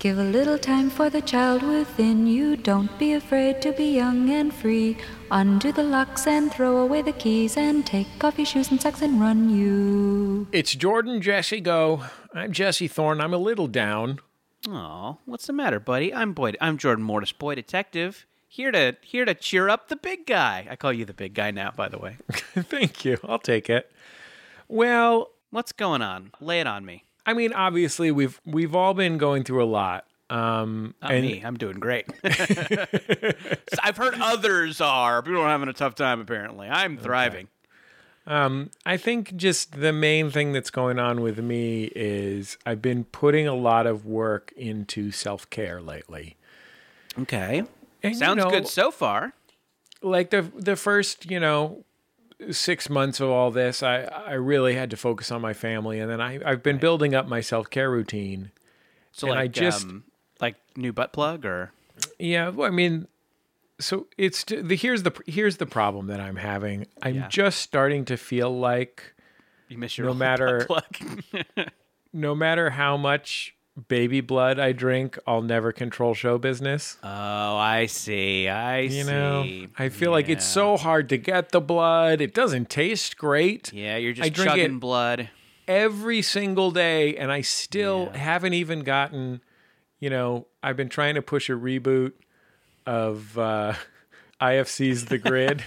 Give a little time for the child within you. Don't be afraid to be young and free. Undo the locks and throw away the keys and take off your shoes and socks and run you. It's Jordan Jesse Go. I'm Jesse Thorne. I'm a little down. Oh, what's the matter, buddy? I'm Jordan Mortis, boy detective. Here to cheer up the big guy. I call you the big guy now, by the way. Thank you. I'll take it. Well, what's going on? Lay it on me. I mean, obviously, we've all been going through a lot. Me. I'm doing great. I've heard others are. People are having a tough time, apparently. I'm thriving. I think just the main thing that's going on with me is I've been putting a lot of work into self-care lately. Okay. And, sounds good so far. Like the first, 6 months of all this, I really had to focus on my family, and then I've been building up my self-care routine. So and like new butt plug or? Yeah, well, I mean, so here's the problem that I'm having. I'm just starting to feel like you miss your butt plug. No matter how much baby blood I drink, I'll never control show business. Oh, I see. I feel like it's so hard to get the blood. It doesn't taste great. Yeah, you're just chugging blood every single day, and I still haven't even gotten, I've been trying to push a reboot of IFC's The Grid.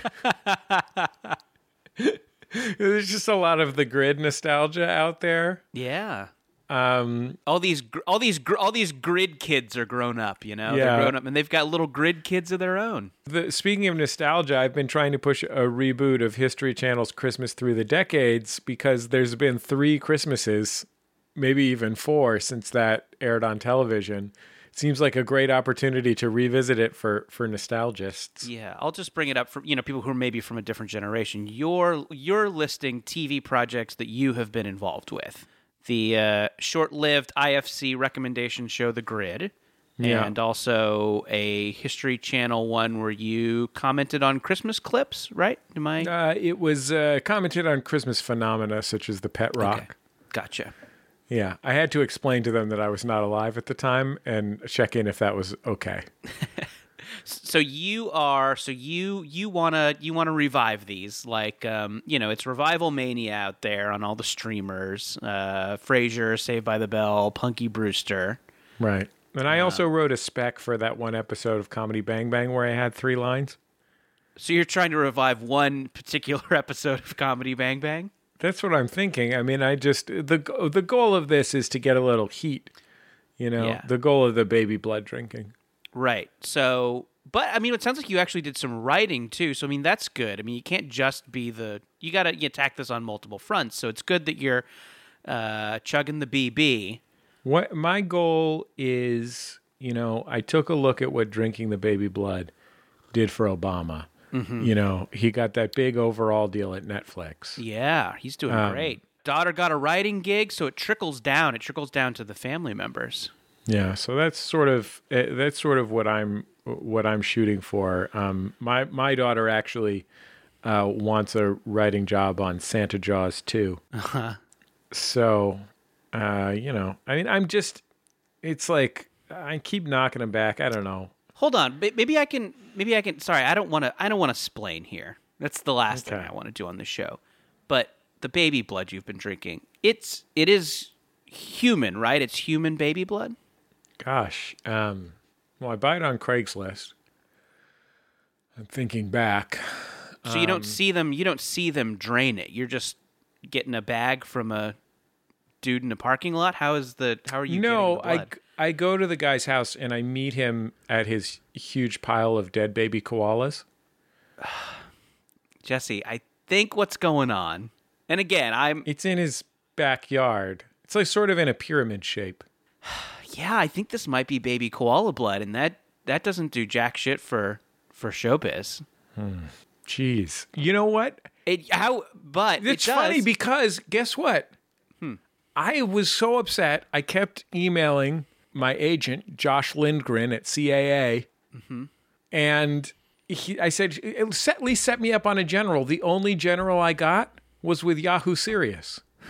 There's just a lot of The Grid nostalgia out there. Yeah. All these grid kids are grown up, They're grown up and they've got little grid kids of their own. Speaking of nostalgia, I've been trying to push a reboot of History Channel's Christmas Through the Decades because there's been 3 Christmases, maybe even 4, since that aired on television. It seems like a great opportunity to revisit it for nostalgists. Yeah, I'll just bring it up for people who are maybe from a different generation. You're listing TV projects that you have been involved with. The short-lived IFC recommendation show, The Grid, and also a History Channel one where you commented on Christmas clips, right? It was commented on Christmas phenomena such as the pet rock. Okay. Gotcha. Yeah, I had to explain to them that I was not alive at the time and check in if that was okay. So you wanna revive these, like it's revival mania out there on all the streamers. Frasier, Saved by the Bell, Punky Brewster, right? And I also wrote a spec for that one episode of Comedy Bang Bang where I had 3 lines. So you're trying to revive one particular episode of Comedy Bang Bang? That's what I'm thinking. I mean, the goal of this is to get a little heat. The goal of the baby blood drinking. Right. So, but I mean, it sounds like you actually did some writing too. So, I mean, that's good. I mean, you can't just be you got to attack this on multiple fronts. So it's good that you're chugging the BB. What my goal is, I took a look at what drinking the baby blood did for Obama. Mm-hmm. He got that big overall deal at Netflix. Yeah, he's doing great. Daughter got a writing gig, so it trickles down. It trickles down to the family members. Yeah, so that's sort of what I'm shooting for. My daughter actually wants a writing job on Santa Jaws 2. Uh-huh. So, I mean, it's like I keep knocking them back. I don't know. Hold on, maybe I can. Sorry, I don't want to splain here. That's the last thing I want to do on the show. But the baby blood you've been drinking, it is human, right? It's human baby blood. Gosh, well, I buy it on Craigslist. I'm thinking back. So you don't see them. You don't see them drain it. You're just getting a bag from a dude in a parking lot. How are you getting the blood? I go to the guy's house and I meet him at his huge pile of dead baby koalas. Jesse, I think what's going on, and again, it's in his backyard. It's like sort of in a pyramid shape. Yeah, I think this might be baby koala blood, and that doesn't do jack shit for showbiz. Jeez. You know what? It's funny because guess what? I was so upset. I kept emailing my agent, Josh Lindgren at CAA, and I said, at least set me up on a general. The only general I got was with Yahoo Serious.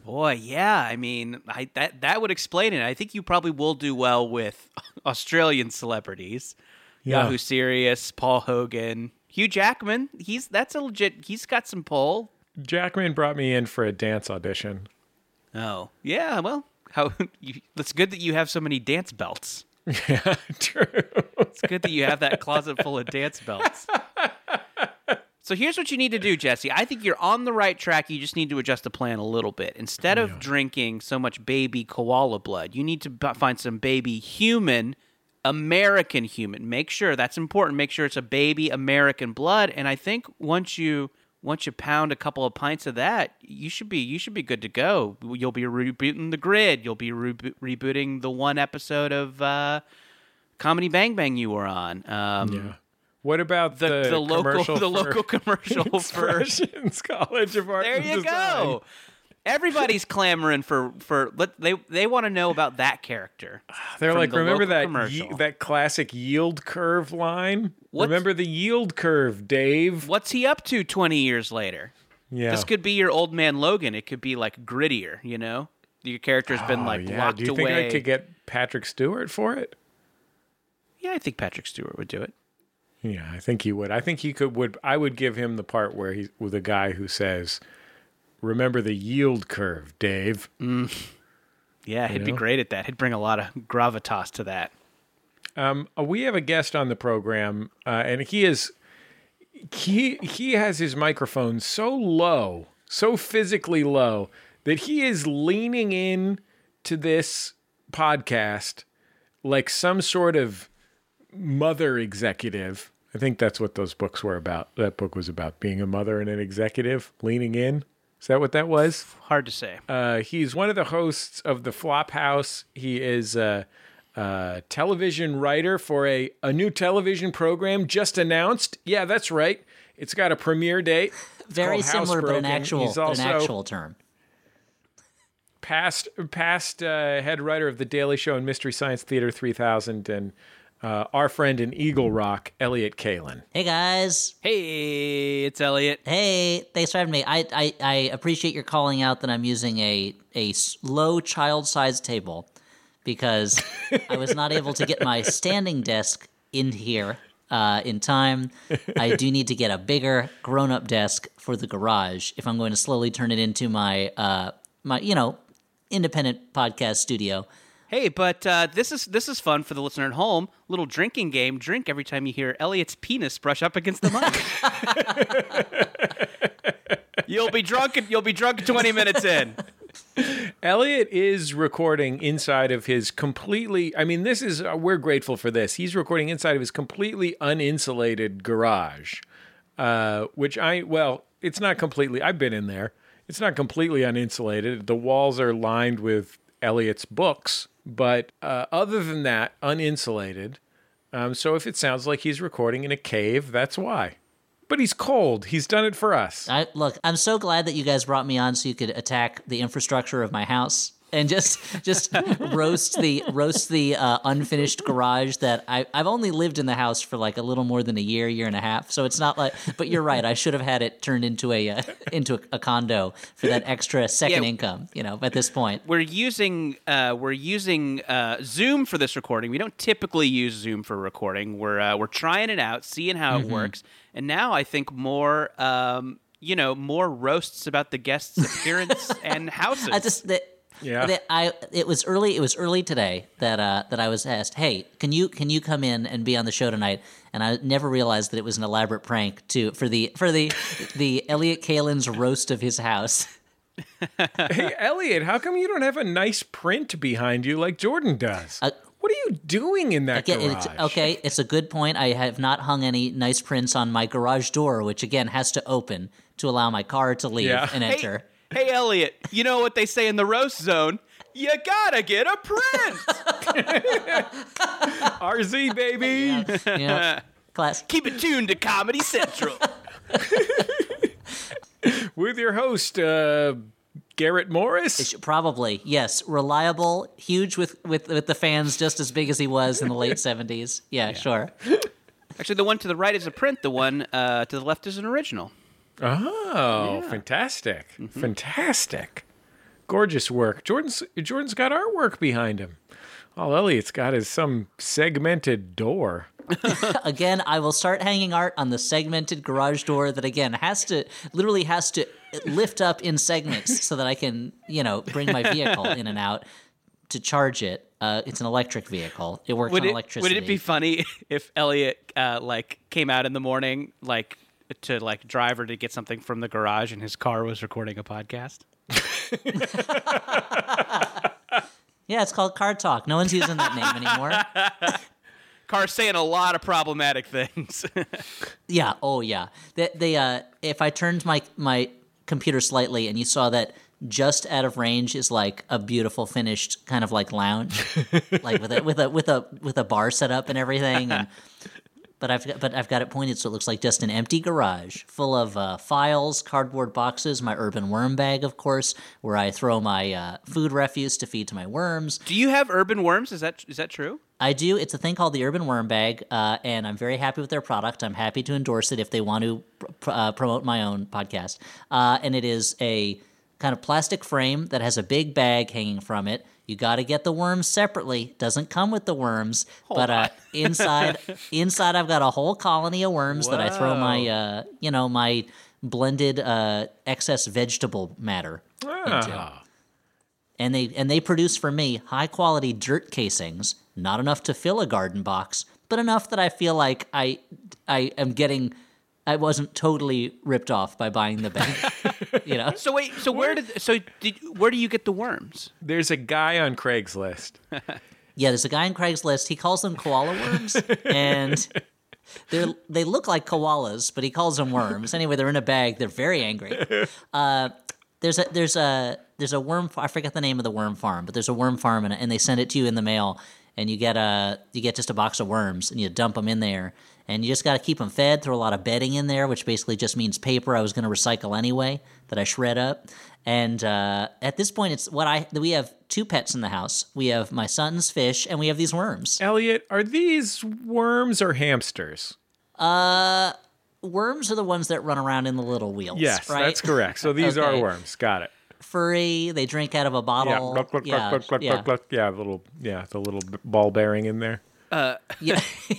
Boy, yeah. I mean, that would explain it. I think you probably will do well with Australian celebrities. Yeah. Yahoo Serious, Paul Hogan, Hugh Jackman. That's a legit. He's got some pull. Jackman brought me in for a dance audition. Oh, yeah. Well, it's good that you have so many dance belts. Yeah, true. It's good that you have that closet full of dance belts. So here's what you need to do, Jesse. I think you're on the right track. You just need to adjust the plan a little bit. Instead of drinking so much baby koala blood, you need to find some baby human, American human. Make sure that's important. Make sure it's a baby American blood. And I think once you pound a couple of pints of that, you should be good to go. You'll be rebooting the grid. You'll be rebooting the one episode of Comedy Bang Bang you were on. Yeah. What about the local commercial for Expressions College of Art There and you Design? go. Everybody's clamoring for they want to know about that character. They're from like, the remember local that commercial. that classic yield curve line? What's- Remember the yield curve, Dave? What's he up to 20 years later? Yeah. This could be your old man Logan. It could be like grittier, you know? Your character's been like locked Do you away. think I could get Patrick Stewart for it? Yeah, I think Patrick Stewart would do it. Yeah, I think he would. I think he could. I would give him the part where he's with a guy who says, "Remember the yield curve, Dave." Yeah, he'd be know? great at that. He'd bring a lot of gravitas to that. We have a guest on the program, and he has his microphone so low, so physically low, that he is leaning in to this podcast like some sort of mother executive. I think that's what those books were about. That book was about being a mother and an executive leaning in. Is that what that was? Hard to say. He's one of the hosts of the Flophouse. He is a television writer for a new television program just announced. Yeah, that's right. It's got a premiere date. It's Very called similar, but an Housebroken. He's also actual term. past head writer of The Daily Show and Mystery Science Theater 3000, and our friend in Eagle Rock, Elliot Kalin. Hey guys. Hey, it's Elliot. Hey, thanks for having me. I appreciate your calling out that I'm using a low child-sized table because I was not able to get my standing desk in here in time. I do need to get a bigger grown-up desk for the garage if I'm going to slowly turn it into my independent podcast studio. Hey, but this is fun for the listener at home. Little drinking game. Drink every time you hear Elliot's penis brush up against the mic. You'll be drunk 20 minutes in. Elliot is recording inside of his completely, I mean, we're grateful for this. He's recording inside of his completely uninsulated garage, it's not completely, I've been in there. It's not completely uninsulated. The walls are lined with Elliot's books, but other than that, uninsulated. So if it sounds like he's recording in a cave, that's why. But he's cold. He's done it for us. Look, I'm so glad that you guys brought me on so you could attack the infrastructure of my house and just roast the unfinished garage that I've only lived in the house for like a little more than a year and a half. So it's not like, but you're right. I should have had it turned into a condo for that extra second income. At this point, We're using Zoom for this recording. We don't typically use Zoom for recording. We're trying it out, seeing how it works, and now I think more roasts about the guest's appearance and houses. It was early today that I was asked, hey, can you come in and be on the show tonight? And I never realized that it was an elaborate prank for the Elliot Kalin's roast of his house. Hey, Elliot, how come you don't have a nice print behind you like Jordan does? What are you doing in that garage? It's a good point. I have not hung any nice prints on my garage door, which again has to open to allow my car to leave and enter. Hey, Elliot, you know what they say in the roast zone? You gotta get a print. RZ, baby. Class. Keep it tuned to Comedy Central. With your host, Garrett Morris. Probably, yes. Reliable, huge with the fans, just as big as he was in the late 70s. Yeah, sure. Actually, the one to the right is a print. The one to the left is an original. Oh, fantastic. Fantastic. gorgeous work. Jordan's got artwork behind him. All Elliot's got is some segmented door. Again, I will start hanging art on the segmented garage door that again has to lift up in segments so that I can, bring my vehicle in and out to charge it. It's an electric vehicle. It works on electricity. Would it be funny if Elliot came out in the morning to drive or to get something from the garage and his car was recording a podcast? Yeah, it's called Car Talk. No one's using that name anymore. Car's saying a lot of problematic things. Yeah. Oh, yeah. If I turned my computer slightly and you saw that just out of range is like a beautiful finished kind of like lounge, like with a bar set up and everything. But I've got it pointed so it looks like just an empty garage full of files, cardboard boxes, my urban worm bag, of course, where I throw my food refuse to feed to my worms. Do you have urban worms? Is that true? I do. It's a thing called the Urban Worm Bag, and I'm very happy with their product. I'm happy to endorse it if they want to promote my own podcast. And it is a kind of plastic frame that has a big bag hanging from it. You got to get the worms separately. Doesn't come with the worms, but inside I've got a whole colony of worms that I throw my my blended excess vegetable matter into. And they produce for me high quality dirt casings, not enough to fill a garden box, but enough that I feel like I wasn't totally ripped off by buying the bag. So wait, where do you get the worms? There's a guy on Craigslist. Yeah, there's a guy on Craigslist. He calls them koala worms, and they look like koalas, but he calls them worms. Anyway, they're in a bag. They're very angry. There's a worm. I forget the name of the worm farm, but there's a worm farm, and they send it to you in the mail, and you get just a box of worms, and you dump them in there, and you just got to keep them fed. Throw a lot of bedding in there, which basically just means paper I was going to recycle anyway that I shred up. And at this point, we have 2 pets in the house. We have my son's fish, and we have these worms. Elliot, are these worms or hamsters? Worms are the ones that run around in the little wheels. Yes, right? That's correct. So these are worms. Got it. Furry. They drink out of a bottle. Yeah, the little ball bearing in there. Yeah.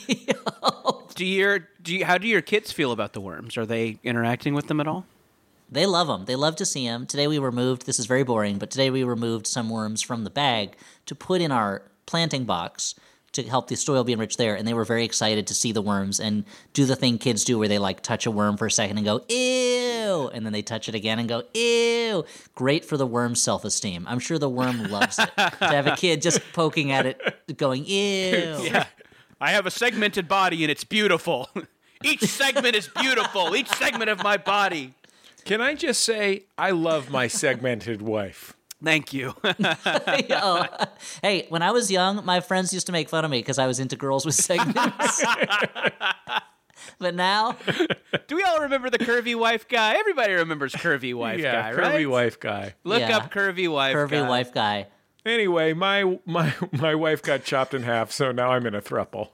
How do your kids feel about the worms? Are they interacting with them at all? They love them. They love to see them. Today we removed, this is very boring, but today we removed some worms from the bag to put in our planting box to help the soil be enriched there, and they were very excited to see the worms and do the thing kids do where they touch a worm for a second and go, ew, and then they touch it again and go, ew. Great for the worm's self-esteem. I'm sure the worm loves it to have a kid just poking at it going, ew. Yeah. I have a segmented body and it's beautiful. Each segment is beautiful. Each segment of my body. Can I just say, I love my segmented wife. Thank you. Hey, when I was young, my friends used to make fun of me because I was into girls with segments. But now... Do we all remember the curvy wife guy? Everybody remembers curvy wife guy, right? Curvy wife guy. Look up curvy wife guy. Curvy wife guy. Anyway, my wife got chopped in half, so now I'm in a throuple.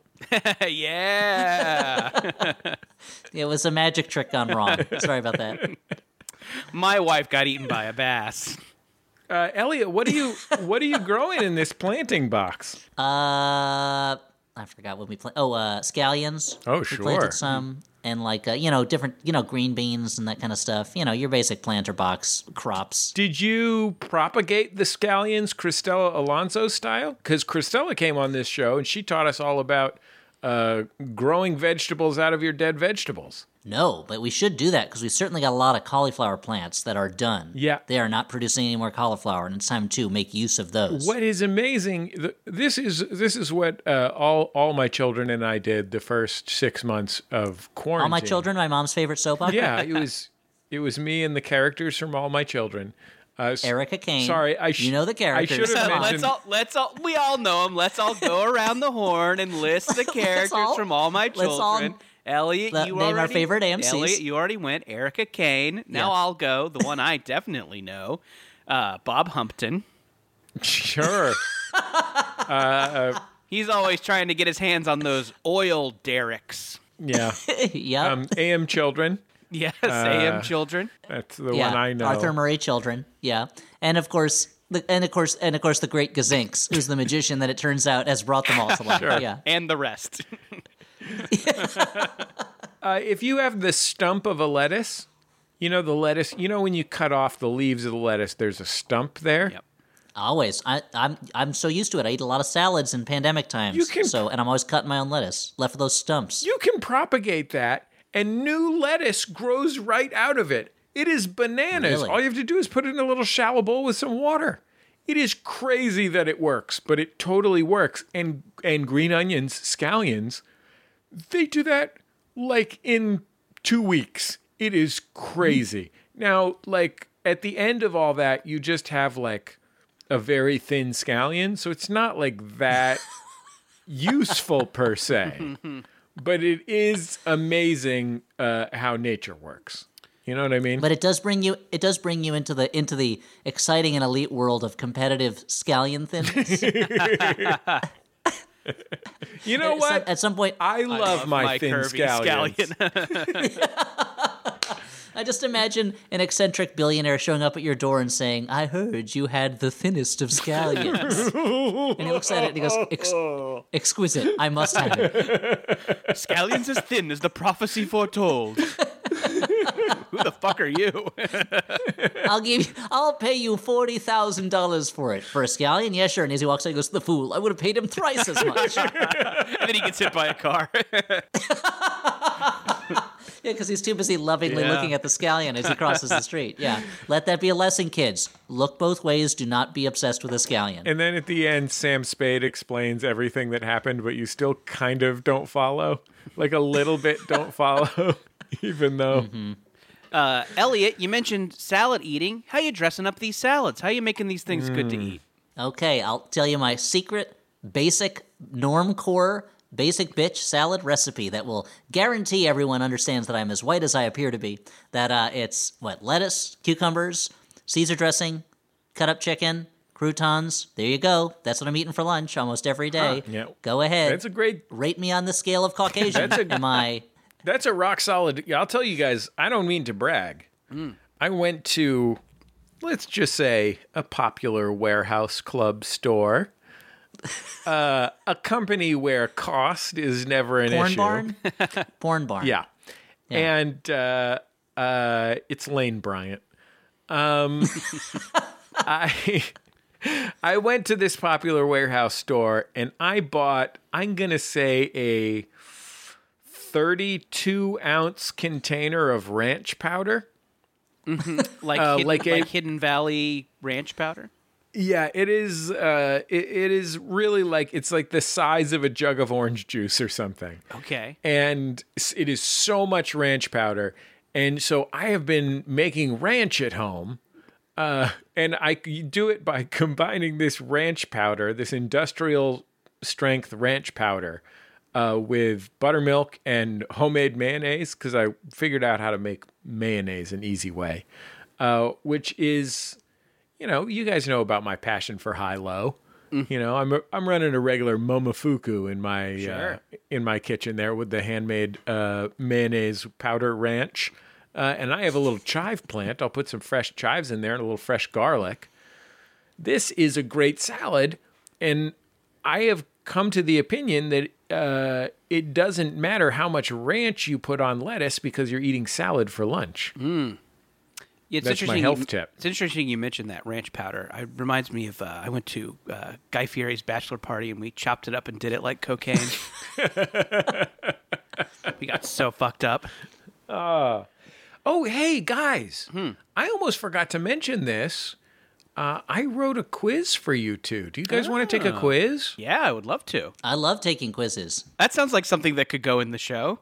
Yeah. It was a magic trick gone wrong. Sorry about that. My wife got eaten by a bass. Elliot, what are you growing in this planting box? I forgot what we planted. Scallions. Oh, We sure. planted some, and different, green beans and that kind of stuff. Your basic planter box crops. Did you propagate the scallions Cristela Alonso style? Because Cristela came on this show and she taught us all about growing vegetables out of your dead vegetables. No, but we should do that because we certainly got a lot of cauliflower plants that are done. Yeah. They are not producing any more cauliflower, and it's time to make use of those. What is amazing, this is what all my children and I did the first 6 months of quarantine. All My Children, my mom's favorite soap opera? Yeah, it was me and the characters from All My Children. Erica Kane. Sorry, you know the characters. I should have mentioned. We all know them. Let's all go around the horn and list the characters from All My Children. Elliot, name our favorite AMCs. Elliot, you already went. Erica Kane. Now I'll go. The one I definitely know. Bob Humpton. Sure. He's always trying to get his hands on those oil derricks. Yeah. Yep. AM Children. Yes, AM Children. That's the one I know. Arthur Murray Children. Yeah, and of course. The great Gazinks, who's the magician that it turns out has brought them all to life. Sure. Yeah. And the rest. If you have the stump of a lettuce, the lettuce, when you cut off the leaves of the lettuce, there's a stump there. Yep. Always. I'm so used to it. I eat a lot of salads in pandemic times. And I'm always cutting my own lettuce, left with those stumps. You can propagate that, and new lettuce grows right out of it. It is bananas. Really? All you have to do is put it in a little shallow bowl with some water. It is crazy that it works, but it totally works. And green onions, scallions, they do that like in 2 weeks. It is crazy. Now, like at the end of all that, you just have like a very thin scallion, so it's not like that useful per se. But it is amazing how nature works. You know what I mean? But it does bring you into the exciting and elite world of competitive scallion thinness. You know what? At some point, I love my thin curvy scallions. I just imagine an eccentric billionaire showing up at your door and saying, "I heard you had the thinnest of scallions." And he looks at it and he goes, "Exquisite. I must have it." Scallions as thin as the prophecy foretold. Who the fuck are you? I'll pay you $40,000 for it. For a scallion? Yeah, sure. And as he walks out, he goes, "The fool. I would have paid him thrice as much." And then he gets hit by a car. Yeah, because he's too busy lovingly looking at the scallion as he crosses the street. Yeah. Let that be a lesson, kids. Look both ways. Do not be obsessed with a scallion. And then at the end, Sam Spade explains everything that happened, but you still kind of don't follow. Like a little bit don't follow, even though... Mm-hmm. Elliot, you mentioned salad eating. How you dressing up these salads? How you making these things good to eat? Okay, I'll tell you my secret, basic, normcore, basic bitch salad recipe that will guarantee everyone understands that I'm as white as I appear to be. That it's, lettuce, cucumbers, Caesar dressing, cut up chicken, croutons. There you go. That's what I'm eating for lunch almost every day. Yeah. Go ahead. That's a great... Rate me on the scale of Caucasian. Am I... That's a rock solid... I'll tell you guys, I don't mean to brag. I went to, let's just say, a popular warehouse club store. A company where cost is never an issue. Porn barn? Porn barn. Yeah. And it's Lane Bryant. I went to this popular warehouse store and I bought, I'm going to say, a 32-ounce container of ranch powder. Like Hidden Valley ranch powder? Yeah, it is. It is really like, it's like the size of a jug of orange juice or something. Okay. And it is so much ranch powder. And so I have been making ranch at home. And I do it by combining this ranch powder, this industrial strength ranch powder, with buttermilk and homemade mayonnaise, because I figured out how to make mayonnaise an easy way, which is, you guys know about my passion for high-low. I'm running a regular Momofuku in my kitchen there with the handmade mayonnaise powder ranch. And I have a little chive plant. I'll put some fresh chives in there and a little fresh garlic. This is a great salad, and I have come to the opinion that it doesn't matter how much ranch you put on lettuce because you're eating salad for lunch. It's That's my health tip. It's interesting you mentioned that ranch powder. It reminds me of I went to Guy Fieri's bachelor party and we chopped it up and did it like cocaine. We got so fucked up. Oh, hey, guys. I almost forgot to mention this. I wrote a quiz for you two. Do you guys want to take a quiz? Yeah, I would love to. I love taking quizzes. That sounds like something that could go in the show.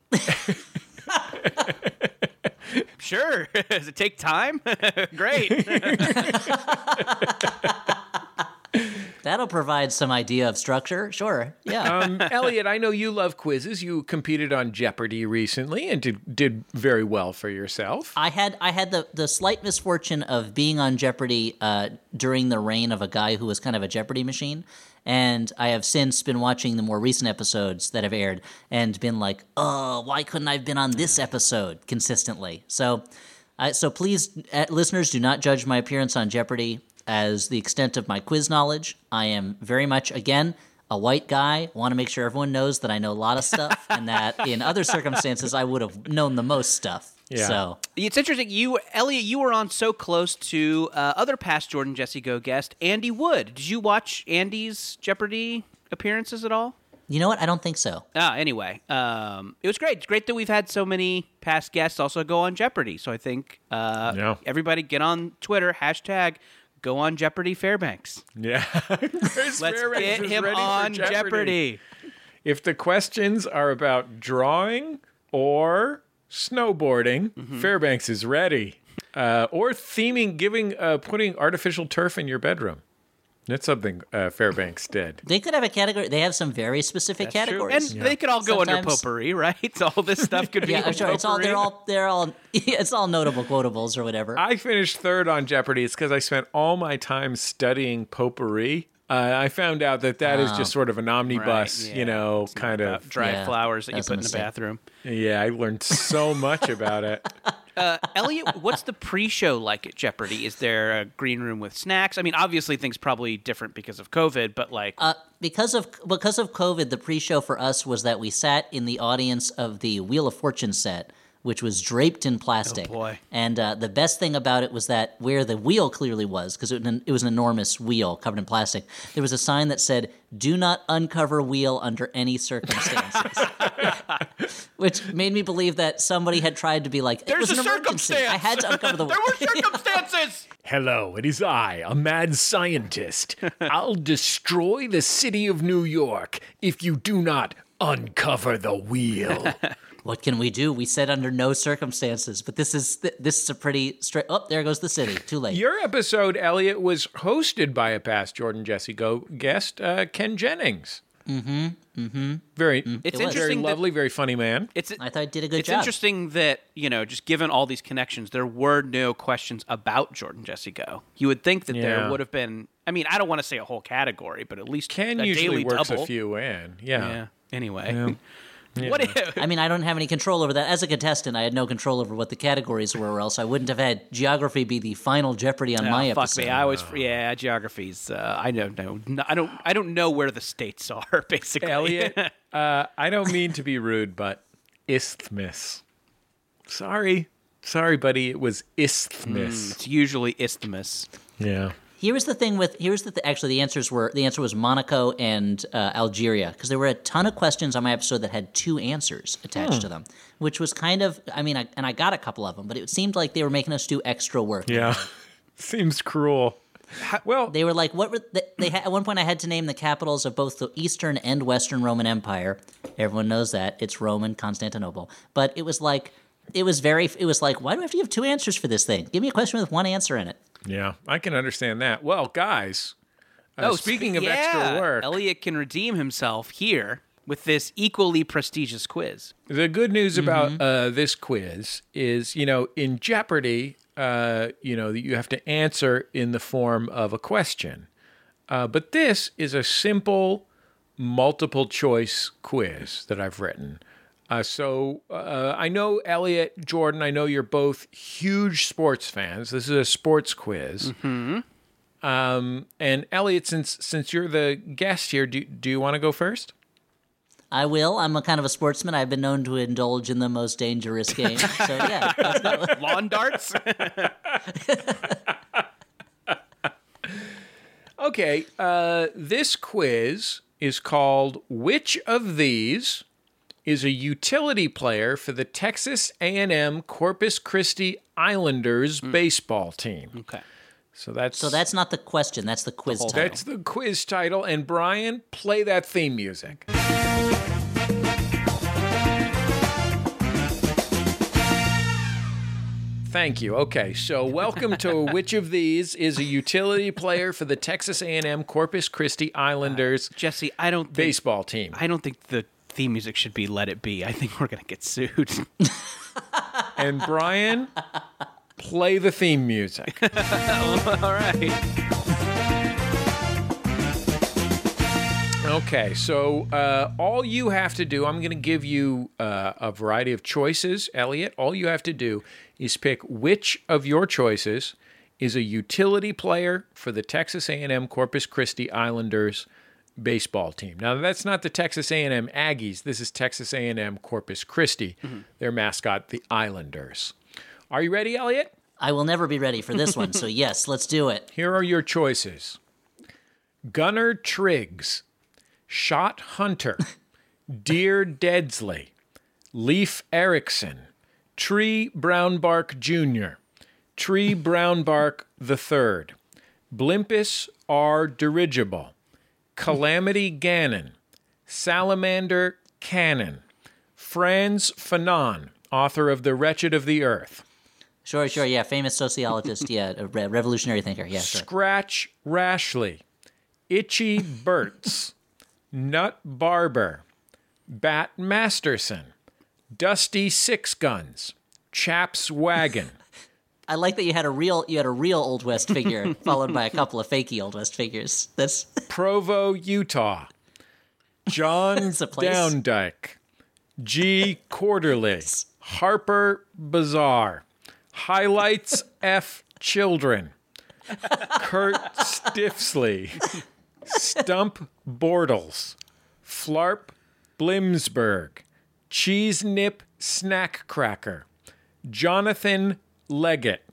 Sure. Does it take time? Great. That'll provide some idea of structure. Sure. Yeah. Elliot, I know you love quizzes. You competed on Jeopardy recently and did very well for yourself. I had the slight misfortune of being on Jeopardy during the reign of a guy who was kind of a Jeopardy machine. And I have since been watching the more recent episodes that have aired and been like, oh, why couldn't I have been on this episode consistently? So please, listeners, do not judge my appearance on Jeopardy as the extent of my quiz knowledge. I am very much, again, a white guy. I want to make sure everyone knows that I know a lot of stuff and that in other circumstances I would have known the most stuff. Yeah. So It's interesting. Elliot, you were on so close to other past Jordan Jesse Go guest, Andy Wood. Did you watch Andy's Jeopardy appearances at all? you know what? I don't think so. Anyway, it was great. It's great that we've had so many past guests also go on Jeopardy. So I think everybody get on Twitter, hashtag Go on Jeopardy Fairbanks. Yeah. Let's get him on Jeopardy. If the questions are about drawing or snowboarding, Fairbanks is ready. Or theming, putting artificial turf in your bedroom. That's something Fairbanks did. They could have a category. They have some very specific categories. And they could all go under Sometimes- potpourri, right? So all this stuff could be Yeah, I'm sure. It's all it's all notable quotables or whatever. I finished third on Jeopardy. It's because I spent all my time studying potpourri. I found out that is just sort of an omnibus, Right, yeah. kind of. dried Yeah, flowers that you that's put a in the mistake. bathroom. Yeah, I learned so much about it. Elliot, what's the pre-show like at Jeopardy? Is there a green room with snacks? I mean, obviously things probably different because of COVID, but like, Because of COVID, the pre-show for us was that we sat in the audience of the Wheel of Fortune set, which was draped in plastic. Oh, boy. And the best thing about it was that where the wheel clearly was, because it was an enormous wheel covered in plastic, there was a sign that said, "Do not uncover wheel under any circumstances." Which made me believe that somebody had tried to be like, it was an emergency. I had to uncover the wheel. there were circumstances! Hello, it is I, a mad scientist. I'll destroy the city of New York if you do not uncover the wheel. What can we do? We said under no circumstances, but this is a pretty straight. Oh, there goes the city. Too late. Your episode, Elliot, was hosted by a past Jordan Jesse Go guest, Ken Jennings. Very, It's was. interesting very that- lovely, very funny man. It's I thought I did a good It's job. interesting that, just given all these connections, there were no questions about Jordan Jesse Go. You would think that there Yeah. would have been, I mean, I don't want to say a whole category, but at least Ken a usually daily works double. a few in. Yeah. Anyway. What if, I mean, I don't have any control over that. As a contestant, I had no control over what the categories were, or else I wouldn't have had geography be the final Jeopardy on my fuck episode. me. I always, geography's, I don't know. I don't know where the states are, basically. Elliot, I don't mean to be rude, but isthmus. Sorry, buddy. It was isthmus. It's usually isthmus. Yeah. Actually, the answer was Monaco and Algeria, because there were a ton of questions on my episode that had two answers attached to them, which was kind of, I got a couple of them, but it seemed like they were making us do extra work. Yeah. Seems cruel. Well, They were like, what were they had, at one point I had to name the capitals of both the Eastern and Western Roman Empire. Everyone knows that. It's Rome and Constantinople. But it was like, why do I have to give two answers for this thing? Give me a question with one answer in it. yeah, I can understand that. Well, guys, speaking of yeah, extra work, Elliot can redeem himself here with this equally prestigious quiz. the good news about this quiz is, in Jeopardy, that you have to answer in the form of a question. But this is a simple multiple choice quiz that I've written. So I know, Elliot, Jordan, I know you're both huge sports fans. This is a sports quiz. Mm-hmm. And Elliot, since you're the guest here, do you want to go first? I will. I'm a kind of a sportsman. I've been known to indulge in the most dangerous games. So yeah, let's go. Lawn darts? Okay, this quiz is called Which of These is a utility player for the Texas A&M Corpus Christi Islanders baseball team? Okay. So that's That's not the question. That's the quiz title. that's the quiz title. And Brian, play that theme music. Thank you. Okay, so welcome to which of these is a utility player for the Texas A&M Corpus Christi Islanders Jesse, I don't think, baseball team? I don't think the theme music should be Let It Be. I think we're going to get sued. And Brian, play the theme music. All right. Okay, so all you have to do, I'm going to give you a variety of choices, Elliot. All you have to do is pick which of your choices is a utility player for the Texas A&M Corpus Christi Islanders baseball team. Now, that's not the Texas A&M Aggies. This is Texas A&M Corpus Christi, their mascot, the Islanders. Are you ready, Elliot? I will never be ready for this one, so yes, let's do it. Here are your choices. Gunnar Triggs, Shot Hunter, Deer Deadsley, Leif Erikson, Tree Brownbark Jr., Tree Brownbark III, Blimpus R. Dirigible, Calamity Gannon, Salamander Cannon, Franz Fanon, author of The Wretched of the Earth, Sure, yeah, famous sociologist, yeah, a revolutionary thinker, yeah, sure. Scratch Rashley, Itchy Burtz, Nut Barber, Bat Masterson, Dusty Six Guns, Chaps Wagon. I like that you had a real Old West figure followed by a couple of fakey Old West figures. That's Provo, Utah, John It's a place. Downdyke, G. Quarterly, Harper Bazaar, Highlights F. Children, Kurt Stiffsley, Stump Bortles, Flarp Blimsberg, Cheese Nip Snack Cracker, Jonathan Leggett,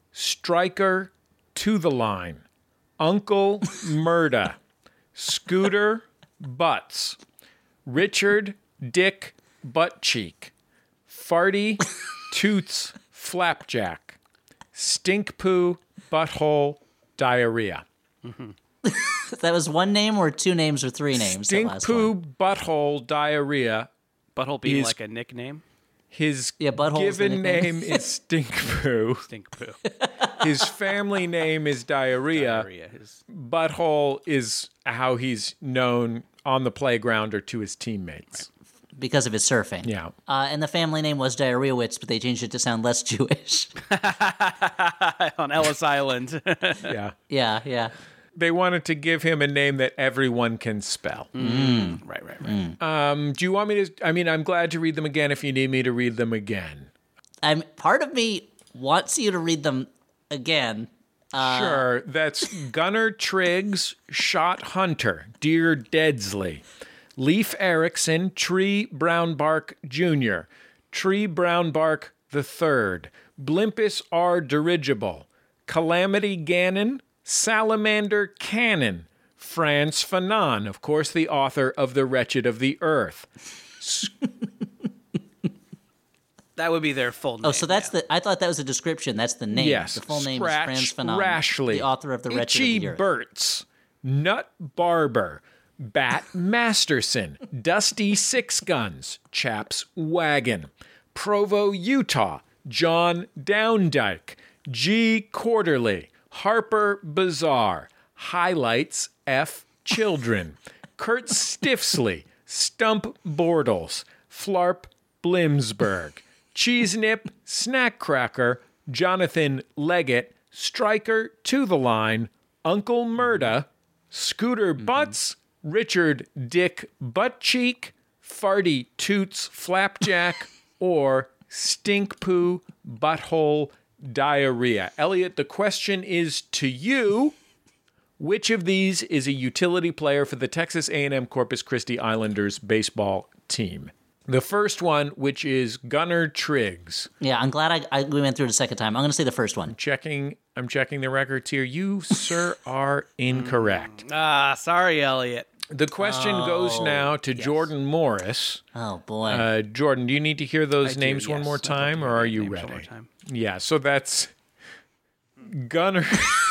Striker To the Line, Uncle Murda, Scooter Butts, Richard Dick Buttcheek, Farty Toots Flapjack, Stink Poo Butthole Diarrhea. that was one name or two names or three names? that Stink last Poo one? Butthole Diarrhea. Butthole being He's- like a nickname. His Yeah, Butthole's the given nickname. name is Stink Poo. Stink poo. His family name is Diarrhea. Diarrhea is- Butthole is how he's known on the playground or to his teammates. Because of his surfing. Yeah. And the family name was Diarrheawitz, but they changed it to sound less Jewish. on Ellis Island. Yeah. yeah. They wanted to give him a name that everyone can spell. Right. Do you want me to? I mean, I'm glad to read them again if you need me to read them again. Part of me wants you to read them again. Sure. That's Gunnar Triggs, Shot Hunter, Deer Deadsley, Leif Erikson, Tree Brownbark Jr., Tree Brownbark III, Blimpus R. Dirigible, Calamity Gannon, Salamander Cannon, Franz Fanon, of course, the author of The Wretched of the Earth. That would be their full name. Oh, so that's I thought that was a description. That's the name. Yes. The full name Scratch is Franz Fanon, Rashley, the author of The Wretched Itchy of the Earth. Burtz, Nut Barber, Bat Masterson, Dusty Six Guns, Chaps Wagon, Provo, Utah, John Downdyke, G. Quarterly, Harper Bazaar, Highlights F. Children, Kurt Stiffsley, Stump Bortles, Flarp Blimsberg, Cheese Nip Snack Cracker, Jonathan Leggett, Striker To the Line, Uncle Murda, Scooter Butts, Richard Dick Buttcheek, Farty Toots Flapjack, or Stink Poo Butthole Diarrhea. Elliot, the question is to you. Which of these is a utility player for the Texas A&M Corpus Christi Islanders baseball team? The first one, which is Gunnar Triggs. Yeah, I'm glad we went through it a second time. I'm going to say the first one. I'm checking the records here. You, sir, are incorrect. Sorry, Elliot. The question goes now to Jordan Morris. Oh, boy. Jordan, do you need to hear those names one Yes, more I'd like to time, hear or are the you names ready? one more time. Yeah, so that's Gunnar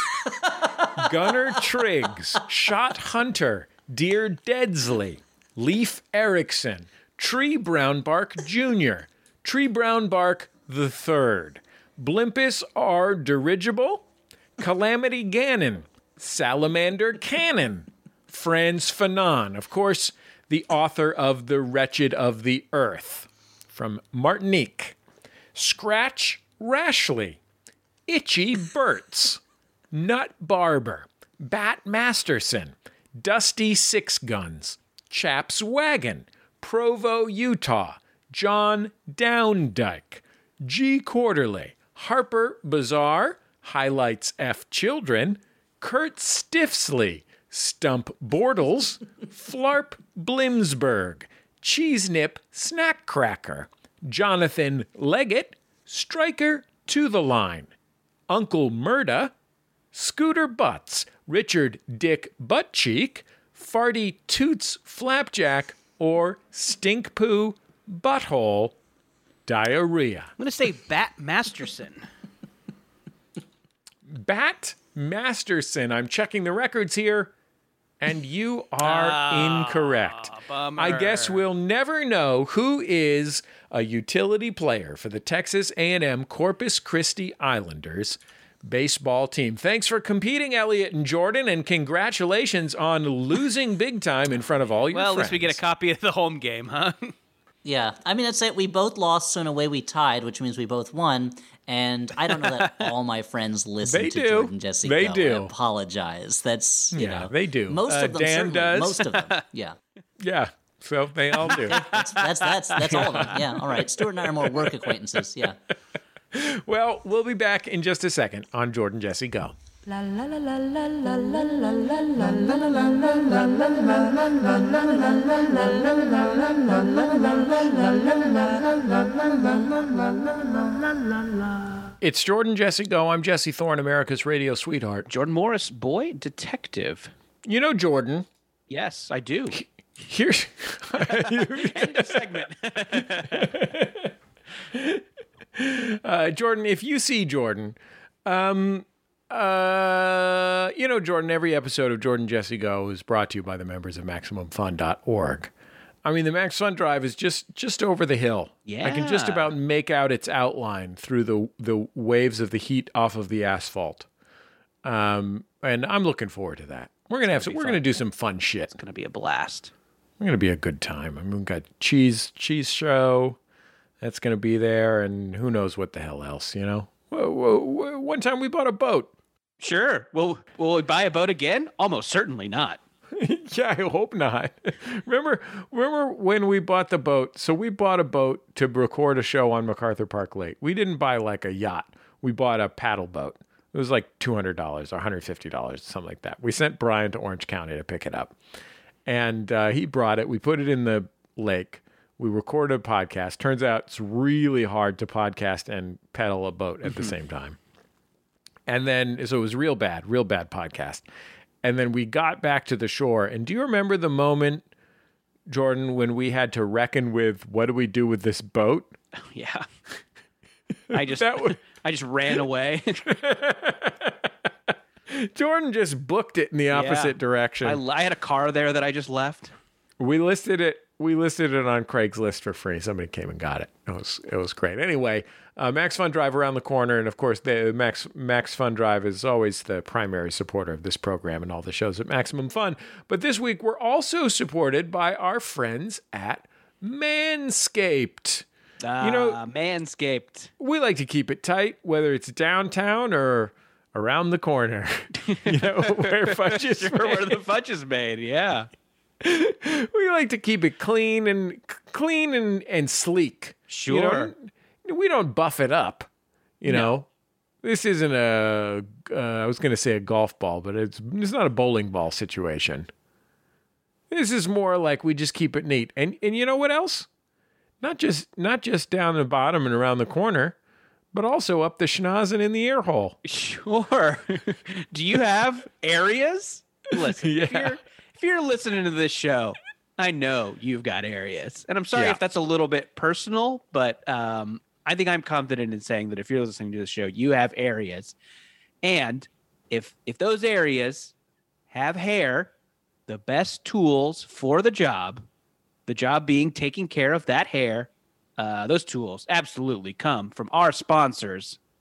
Triggs, Shot Hunter, Deer Deadsley, Leif Erikson, Tree Brownbark Jr., Tree Brownbark III, Blimpus R. Dirigible, Calamity Ganon, Salamander Cannon, Franz Fanon, of course, the author of The Wretched of the Earth, from Martinique, Scratch Rashley, Itchy Burtz, Nut Barber, Bat Masterson, Dusty Six Guns, Chaps Wagon, Provo, Utah, John Downdyke, G. Quarterly, Harper Bazaar, Highlights F. Children, Kurt Stiffsley, Stump Bortles, Flarp Blimsberg, Cheesenip Snack Cracker, Jonathan Leggett, Striker to the Line, Uncle Murda, Scooter Butts, Richard Dick Buttcheek, Farty Toots Flapjack, or Stink Poo Butthole Diarrhea. I'm going to say Bat Masterson. Bat Masterson. I'm checking the records here, and you are incorrect. Bummer. I guess we'll never know who is a utility player for the Texas A&M Corpus Christi Islanders baseball team. Thanks for competing, Elliot and Jordan, and congratulations on losing big time in front of all your friends. Well, at least we get a copy of the home game, huh? Yeah, I mean, it's like we both lost, so in a way we tied, which means we both won. And I don't know that all my friends listen to Jordan Jesse They Go. do. I apologize. That's, you know. They do. Most of them, Dan certainly. does. Most of them, yeah. Yeah, so they all do. That's all of them. Yeah, all right. Stuart and I are more work acquaintances, yeah. Well, we'll be back in just a second on Jordan Jesse Go. La la la la la la la la la la la It's Jordan Jesse Go. I'm Jesse Thorne, America's radio sweetheart. Jordan Morris, boy detective. You know, Jordan, Yes, I do. here's End of segment. Jordan, if you see Jordan, you know, Jordan, every episode of Jordan Jesse Go is brought to you by the members of MaximumFun.org. I mean, the Max Fun Drive is just over the hill. Yeah. I can just about make out its outline through the waves of the heat off of the asphalt. And I'm looking forward to that. We're gonna do some fun shit. It's going to be a blast. We're gonna be a good time. I mean, we've got cheese show that's gonna be there, and who knows what the hell else, you know? One time we bought a boat. Sure. Will we buy a boat again? Almost certainly not. Yeah, I hope not. Remember when we bought the boat? So we bought a boat to record a show on MacArthur Park Lake. We didn't buy like a yacht. We bought a paddle boat. It was like $200 or $150, something like that. We sent Brian to Orange County to pick it up. And he brought it. We put it in the lake. We recorded a podcast. Turns out it's really hard to podcast and paddle a boat at the same time. And then, so it was real bad podcast. And then we got back to the shore. And do you remember the moment, Jordan, when we had to reckon with what do we do with this boat? Yeah. I just ran away. Jordan just booked it in the opposite direction. I had a car there that I just left. We listed it on Craigslist for free. Somebody came and got it. It was great. Anyway, Max Fun Drive around the corner, and of course, the Max Fun Drive is always the primary supporter of this program and all the shows at Maximum Fun. But this week, we're also supported by our friends at Manscaped. Manscaped. We like to keep it tight, whether it's downtown or around the corner. You know, where fudge is made. Where the fudge is made, yeah. We like to keep it clean and sleek. Sure. You know, we don't buff it up. You know, this isn't I was going to say a golf ball, but it's not a bowling ball situation. This is more like we just keep it neat. And you know what else? Not just down the bottom and around the corner, but also up the schnoz and in the ear hole. Sure. Do you have areas? Listen, Yeah. if you're listening to this show, I know you've got areas. And I'm sorry if that's a little bit personal, but I think I'm confident in saying that if you're listening to this show, you have areas. And if those areas have hair, the best tools for the job being taking care of that hair, those tools absolutely come from our sponsors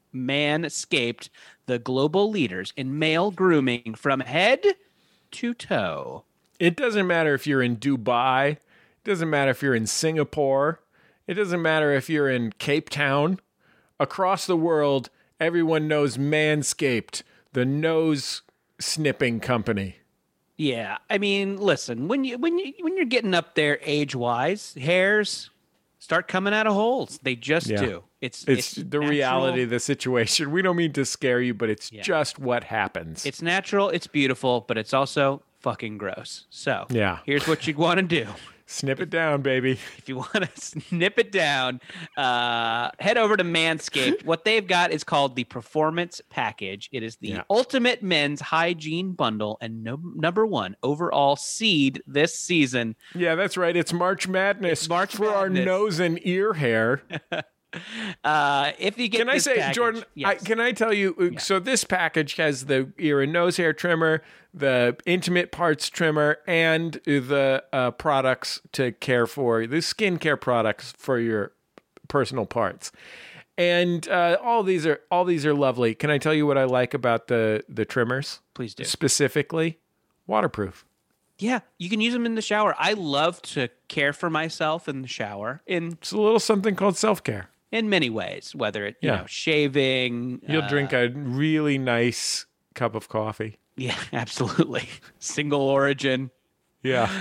Manscaped, the global leaders in male grooming from head to toe. It doesn't matter if you're in Dubai. It doesn't matter if you're in Singapore. It doesn't matter if you're in Cape Town. Across the world, everyone knows Manscaped, the nose snipping company. Yeah, I mean, listen, when you're getting up there age-wise, hairs start coming out of holes. They just do. It's the natural. reality of the situation. We don't mean to scare you, but it's just what happens. It's natural, it's beautiful, but it's also fucking gross. So, here's what you'd want to do. Snip it down, baby. If you want to snip it down, head over to Manscaped. What they've got is called the Performance Package. It is the ultimate men's hygiene bundle and number one overall seed this season. Yeah, that's right. It's March Madness our nose and ear hair. If you get can I say, package, Jordan, yes. can I tell you, so this package has the ear and nose hair trimmer, the intimate parts trimmer, and the products to care for, the skincare products for your personal parts. And all these are lovely. Can I tell you what I like about the trimmers? Please do. Specifically, waterproof. Yeah, you can use them in the shower. I love to care for myself in the shower It's a little something called self-care. In many ways, whether it, you know, shaving. You'll drink a really nice cup of coffee. Yeah, absolutely. Single origin. Yeah.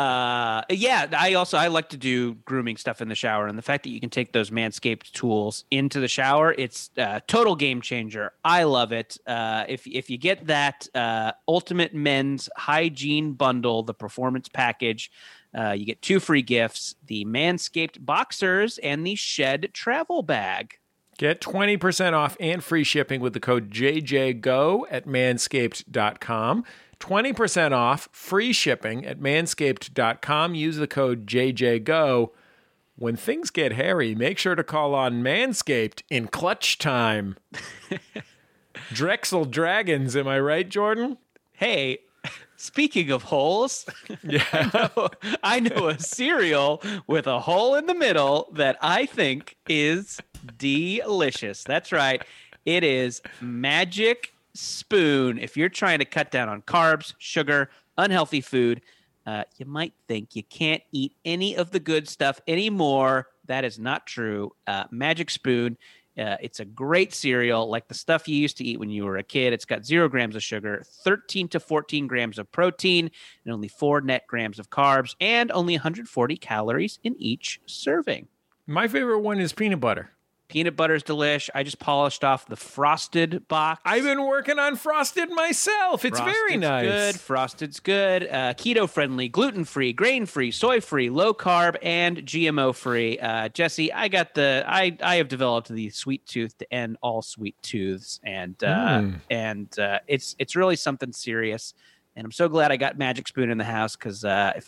I like to do grooming stuff in the shower, and the fact that you can take those Manscaped tools into the shower, it's a total game changer. I love it. If you get that Ultimate Men's Hygiene Bundle, the Performance Package, you get 2 free gifts, the Manscaped Boxers and the Shed Travel Bag. Get 20% off and free shipping with the code JJGO at manscaped.com. 20% off, free shipping at manscaped.com. Use the code JJGO. When things get hairy, make sure to call on Manscaped in clutch time. Drexel Dragons, am I right, Jordan? Hey, speaking of holes, I know a cereal with a hole in the middle that I think is delicious. That's right. It is Magic Spoon. If you're trying to cut down on carbs, sugar, unhealthy food, you might think you can't eat any of the good stuff anymore. That is not true. Magic Spoon, it's a great cereal, like the stuff you used to eat when you were a kid. It's got 0 grams of sugar, 13 to 14 grams of protein, and only 4 net grams of carbs, and only 140 calories in each serving. My favorite one is peanut butter. Peanut butter's delish. I just polished off the Frosted box. I've been working on Frosted myself. It's very nice. Good. Frosted's good. Keto-friendly, gluten-free, grain-free, soy-free, low-carb, and GMO-free. Jesse, I have developed the sweet tooth to end all sweet tooths, and it's really something serious. And I'm so glad I got Magic Spoon in the house, because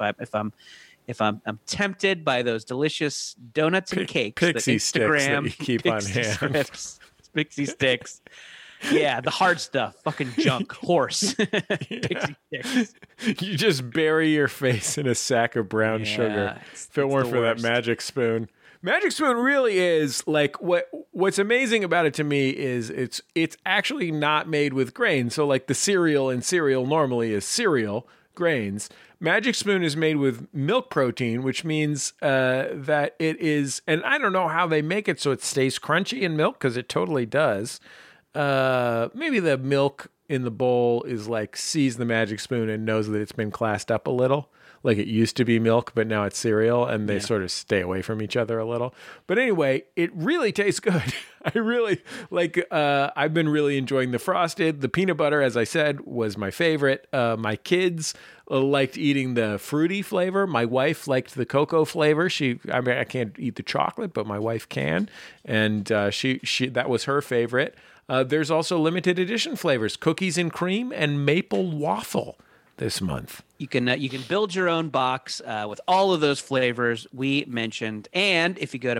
if I'm tempted by those delicious donuts and cakes, pixie sticks that you keep on hand, pixie sticks, the hard stuff, fucking junk, horse, pixie sticks. You just bury your face in a sack of brown sugar. If it weren't for that Magic Spoon. Magic Spoon really is like what's amazing about it to me is it's actually not made with grain. So like the cereal in cereal normally is cereal grains. Magic Spoon is made with milk protein, which means that it is, and I don't know how they make it so it stays crunchy in milk, because it totally does. Maybe the milk in the bowl is like sees the Magic Spoon and knows that it's been classed up a little. Like it used to be milk, but now it's cereal, and they sort of stay away from each other a little. But anyway, it really tastes good. I really like, I've been really enjoying the Frosted. The peanut butter, as I said, was my favorite. My kids liked eating the fruity flavor. My wife liked the cocoa flavor. I can't eat the chocolate, but my wife can. And she that was her favorite. There's also limited edition flavors, cookies and cream and maple waffle this month. You can build your own box with all of those flavors we mentioned. And if you go to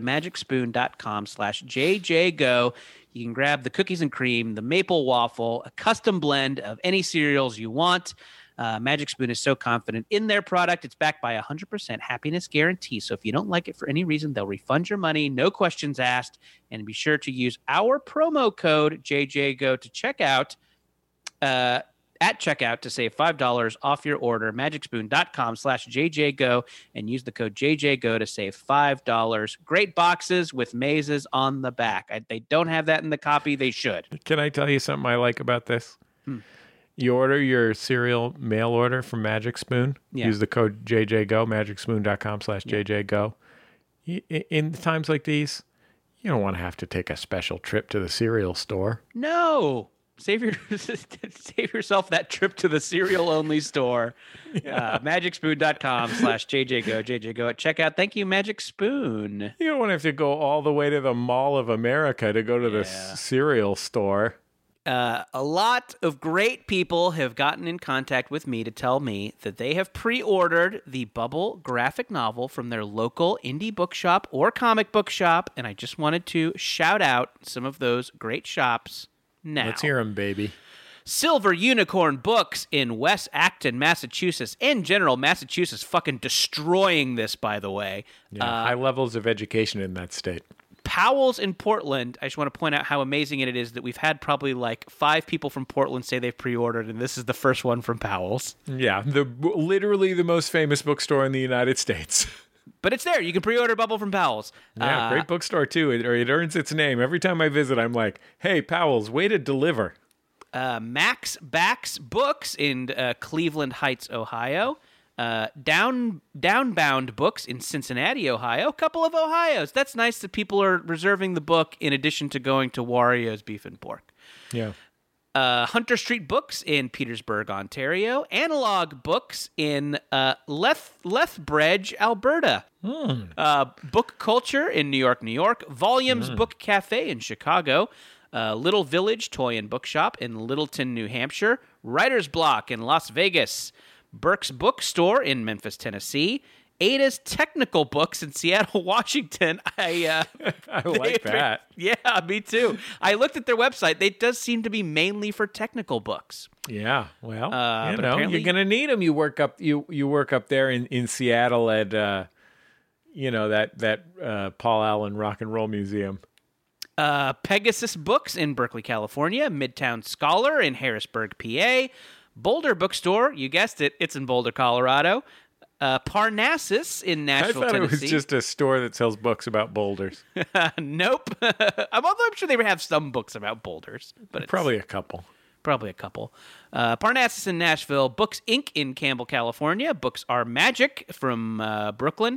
magicspoon.com/JJGo, you can grab the cookies and cream, the maple waffle, a custom blend of any cereals you want. Magic Spoon is so confident in their product, it's backed by a 100% happiness guarantee. So if you don't like it for any reason, they'll refund your money, no questions asked. And be sure to use our promo code JJGO to check out. At checkout to save $5 off your order, magicspoon.com/JJGO, and use the code JJGO to save $5. Great boxes with mazes on the back. They don't have that in the copy. They should. Can I tell you something I like about this? You order your cereal mail order from Magic Spoon. Yeah. Use the code JJGO, magicspoon.com/JJGO. In times like these, you don't want to have to take a special trip to the cereal store. No. Save yourself that trip to the cereal-only store. Magicspoon.com/JJGO, JJGO at checkout. Thank you, Magic Spoon. You don't want to have to go all the way to the Mall of America to go to the cereal store. A lot of great people have gotten in contact with me to tell me that they have pre-ordered the Bubble graphic novel from their local indie bookshop or comic book shop, and I just wanted to shout out some of those great shops now. Let's hear them, baby. Silver Unicorn Books in West Acton, Massachusetts. In general, Massachusetts fucking destroying this, by the way. Yeah, high levels of education in that state. Powell's in Portland. I just want to point out how amazing it is that we've had probably like 5 people from Portland say they've pre-ordered, and this is the first one from Powell's. Yeah, literally the most famous bookstore in the United States. But it's there. You can pre-order Bubble from Powell's. Yeah, great bookstore, too. It earns its name. Every time I visit, I'm like, hey, Powell's, way to deliver. Max Bax Books in Cleveland Heights, Ohio. Downbound Books in Cincinnati, Ohio. A couple of Ohios. That's nice that people are reserving the book in addition to going to Wario's Beef and Pork. Yeah. Hunter Street Books in Petersburg, Ontario. Analog Books in Lethbridge, Alberta. Book Culture in New York, New York. Volumes Book Cafe in Chicago. Little Village Toy and Bookshop in Littleton, New Hampshire. Writer's Block in Las Vegas. Burke's Bookstore in Memphis, Tennessee. Ada's Technical Books in Seattle, Washington. I like that. Yeah, me too. I looked at their website. It does seem to be mainly for technical books. Yeah, well, apparently- you're gonna need them. You work up there in Seattle at that Paul Allen Rock and Roll Museum. Pegasus Books in Berkeley, California. Midtown Scholar in Harrisburg, PA. Boulder Bookstore, you guessed it, it's in Boulder, Colorado. Parnassus in Nashville, I thought Tennessee. it was just a store that sells books about boulders. Nope. Although I'm sure they have some books about boulders, but it's Probably a couple. Parnassus in Nashville. Books Inc. in Campbell, California. Books Are Magic from Brooklyn.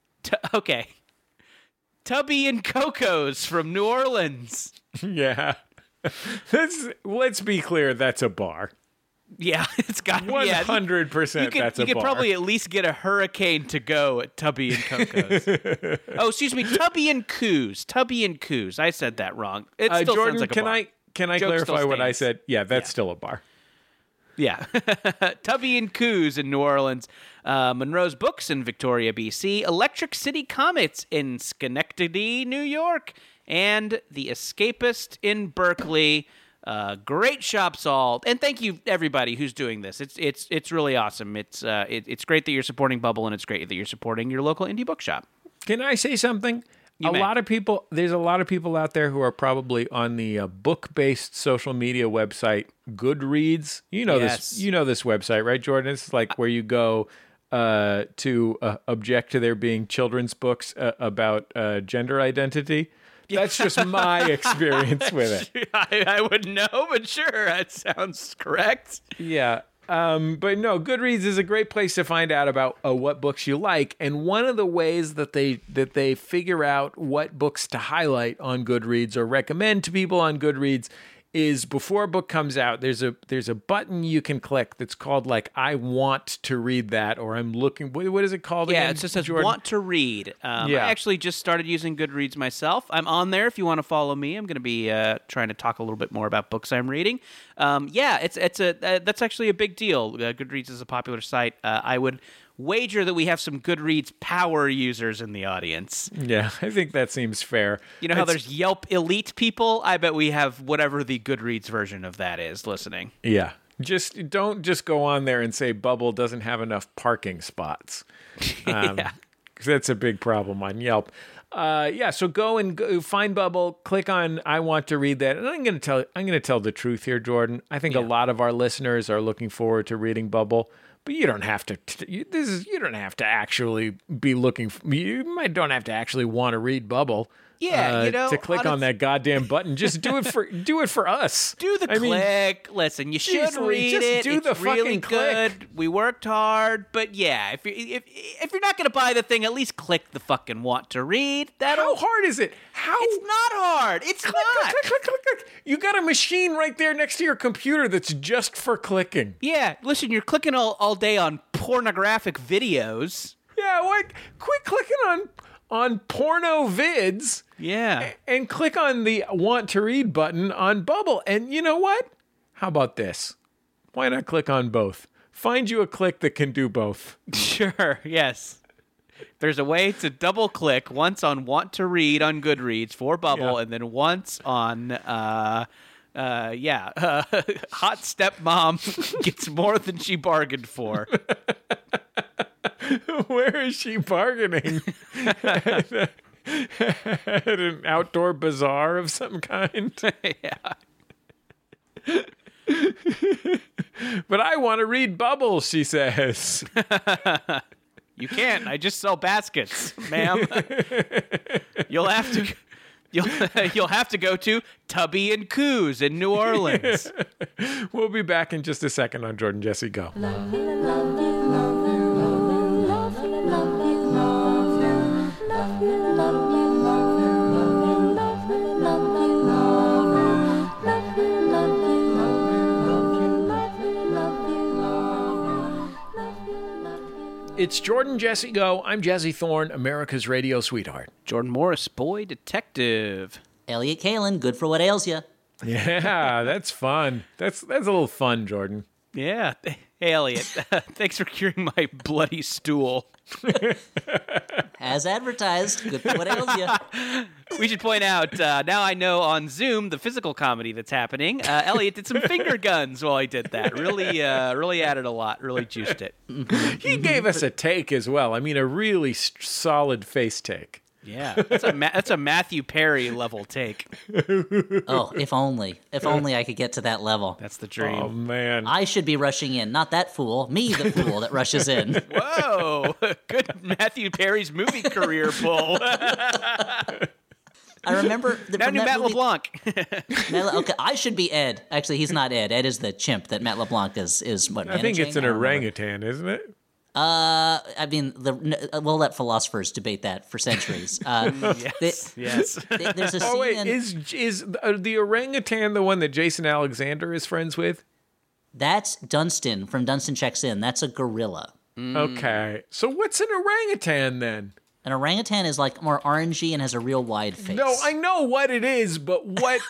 Tubby and Coco's from New Orleans. Yeah. Let's be clear, that's a bar. Yeah, it's got 100%. That's a You could bar. probably at least get a hurricane to go at Tubby and Coco's. Excuse me, Tubby and Coos. Tubby and Coos. I said that wrong. It still Jordan, sounds like a bar. can I Joke clarify still what I stands. said? Yeah, that's still a bar. Yeah. Tubby and Coos in New Orleans. Monroe's Books in Victoria, BC. Electric City Comics in Schenectady, New York. And The Escapist in Berkeley. Great shops all. And thank you everybody who's doing this. It's really awesome. It's great that you're supporting Bubble, and it's great that you're supporting your local indie bookshop. Can I say something? There's a lot of people out there who are probably on the book-based social media website Goodreads. Yes. You know this website, right, Jordan? It's like where you go to object to there being children's books about gender identity. That's just my experience with it. I wouldn't know, but sure, that sounds correct. Yeah. But no, Goodreads is a great place to find out about what books you like. And one of the ways that they figure out what books to highlight on Goodreads or recommend to people on Goodreads is before a book comes out, there's a button you can click that's called like, I want to read that, or I'm looking, what is it called again? Yeah, it just says Jordan? want to read. I actually just started using Goodreads myself. I'm on there if you want to follow me. I'm going to be trying to talk a little bit more about books I'm reading. That's actually a big deal. Goodreads is a popular site. I would wager that we have some Goodreads power users in the audience. Yeah, I think that seems fair. You know how there's Yelp elite people? I bet we have whatever the Goodreads version of that is listening. Yeah. don't just go on there and say Bubble doesn't have enough parking spots. Yeah. 'Cause that's a big problem on Yelp. So go find Bubble, click on I want to read that. And I'm going to tell the truth here, Jordan. I think a lot of our listeners are looking forward to reading Bubble, but you don't have to you don't have to actually be looking don't have to actually want to read Bubble. Yeah, to click on that goddamn button. Just do it for us. Do the click. Listen, you should read just it. do It's the really fucking click. good. We worked hard, but yeah, if you're not gonna buy the thing, at least click the fucking want to read. How hard is it? It's not hard. It's not. Click. You got a machine right there next to your computer that's just for clicking. Yeah, listen, you're clicking all day on pornographic videos. Yeah, quit clicking on porno vids. Yeah. And click on the want to read button on Bubble. And you know what? How about this? Why not click on both? Find you a click that can do both. Sure, yes. There's a way to double click once on want to read on Goodreads for Bubble, and then once on hot stepmom gets more than she bargained for. Where is she bargaining? At an outdoor bazaar of some kind? Yeah. But I want to read Bubble, she says. You can't. I just sell baskets, ma'am. You'll have to go to Tubby and Coos in New Orleans. We'll be back in just a second on Jordan Jesse Go. It's Jordan Jesse Go. I'm Jesse Thorne, America's radio sweetheart. Jordan Morris, boy detective. Elliot Kalin, good for what ails you. Yeah, that's fun. That's a little fun, Jordan. Yeah. Hey, Elliot. Thanks for curing my bloody stool. As advertised, good for what ails you. We should point out, now I know on Zoom, the physical comedy that's happening, Elliot did some finger guns while he did that. Really added a lot, really juiced it. He gave us a take as well. I mean, a really solid face take. Yeah, that's a Matthew Perry level take. Oh, if only I could get to that level. That's the dream. Oh, man. I should be rushing in, not that fool, me the fool that rushes in. Whoa, good Matthew Perry's movie career pull. I remember Now new Matt LeBlanc. Okay, I should be Ed. Actually, he's not Ed. Ed is the chimp that Matt LeBlanc is what I think it's an orangutan, isn't it? I mean, we'll let philosophers debate that for centuries. Yes. There's a scene. Oh wait, is the orangutan the one that Jason Alexander is friends with? That's Dunstan from Dunstan Checks In. That's a gorilla. Okay, so what's an orangutan then? An orangutan is like more orangey and has a real wide face. No, I know what it is, but what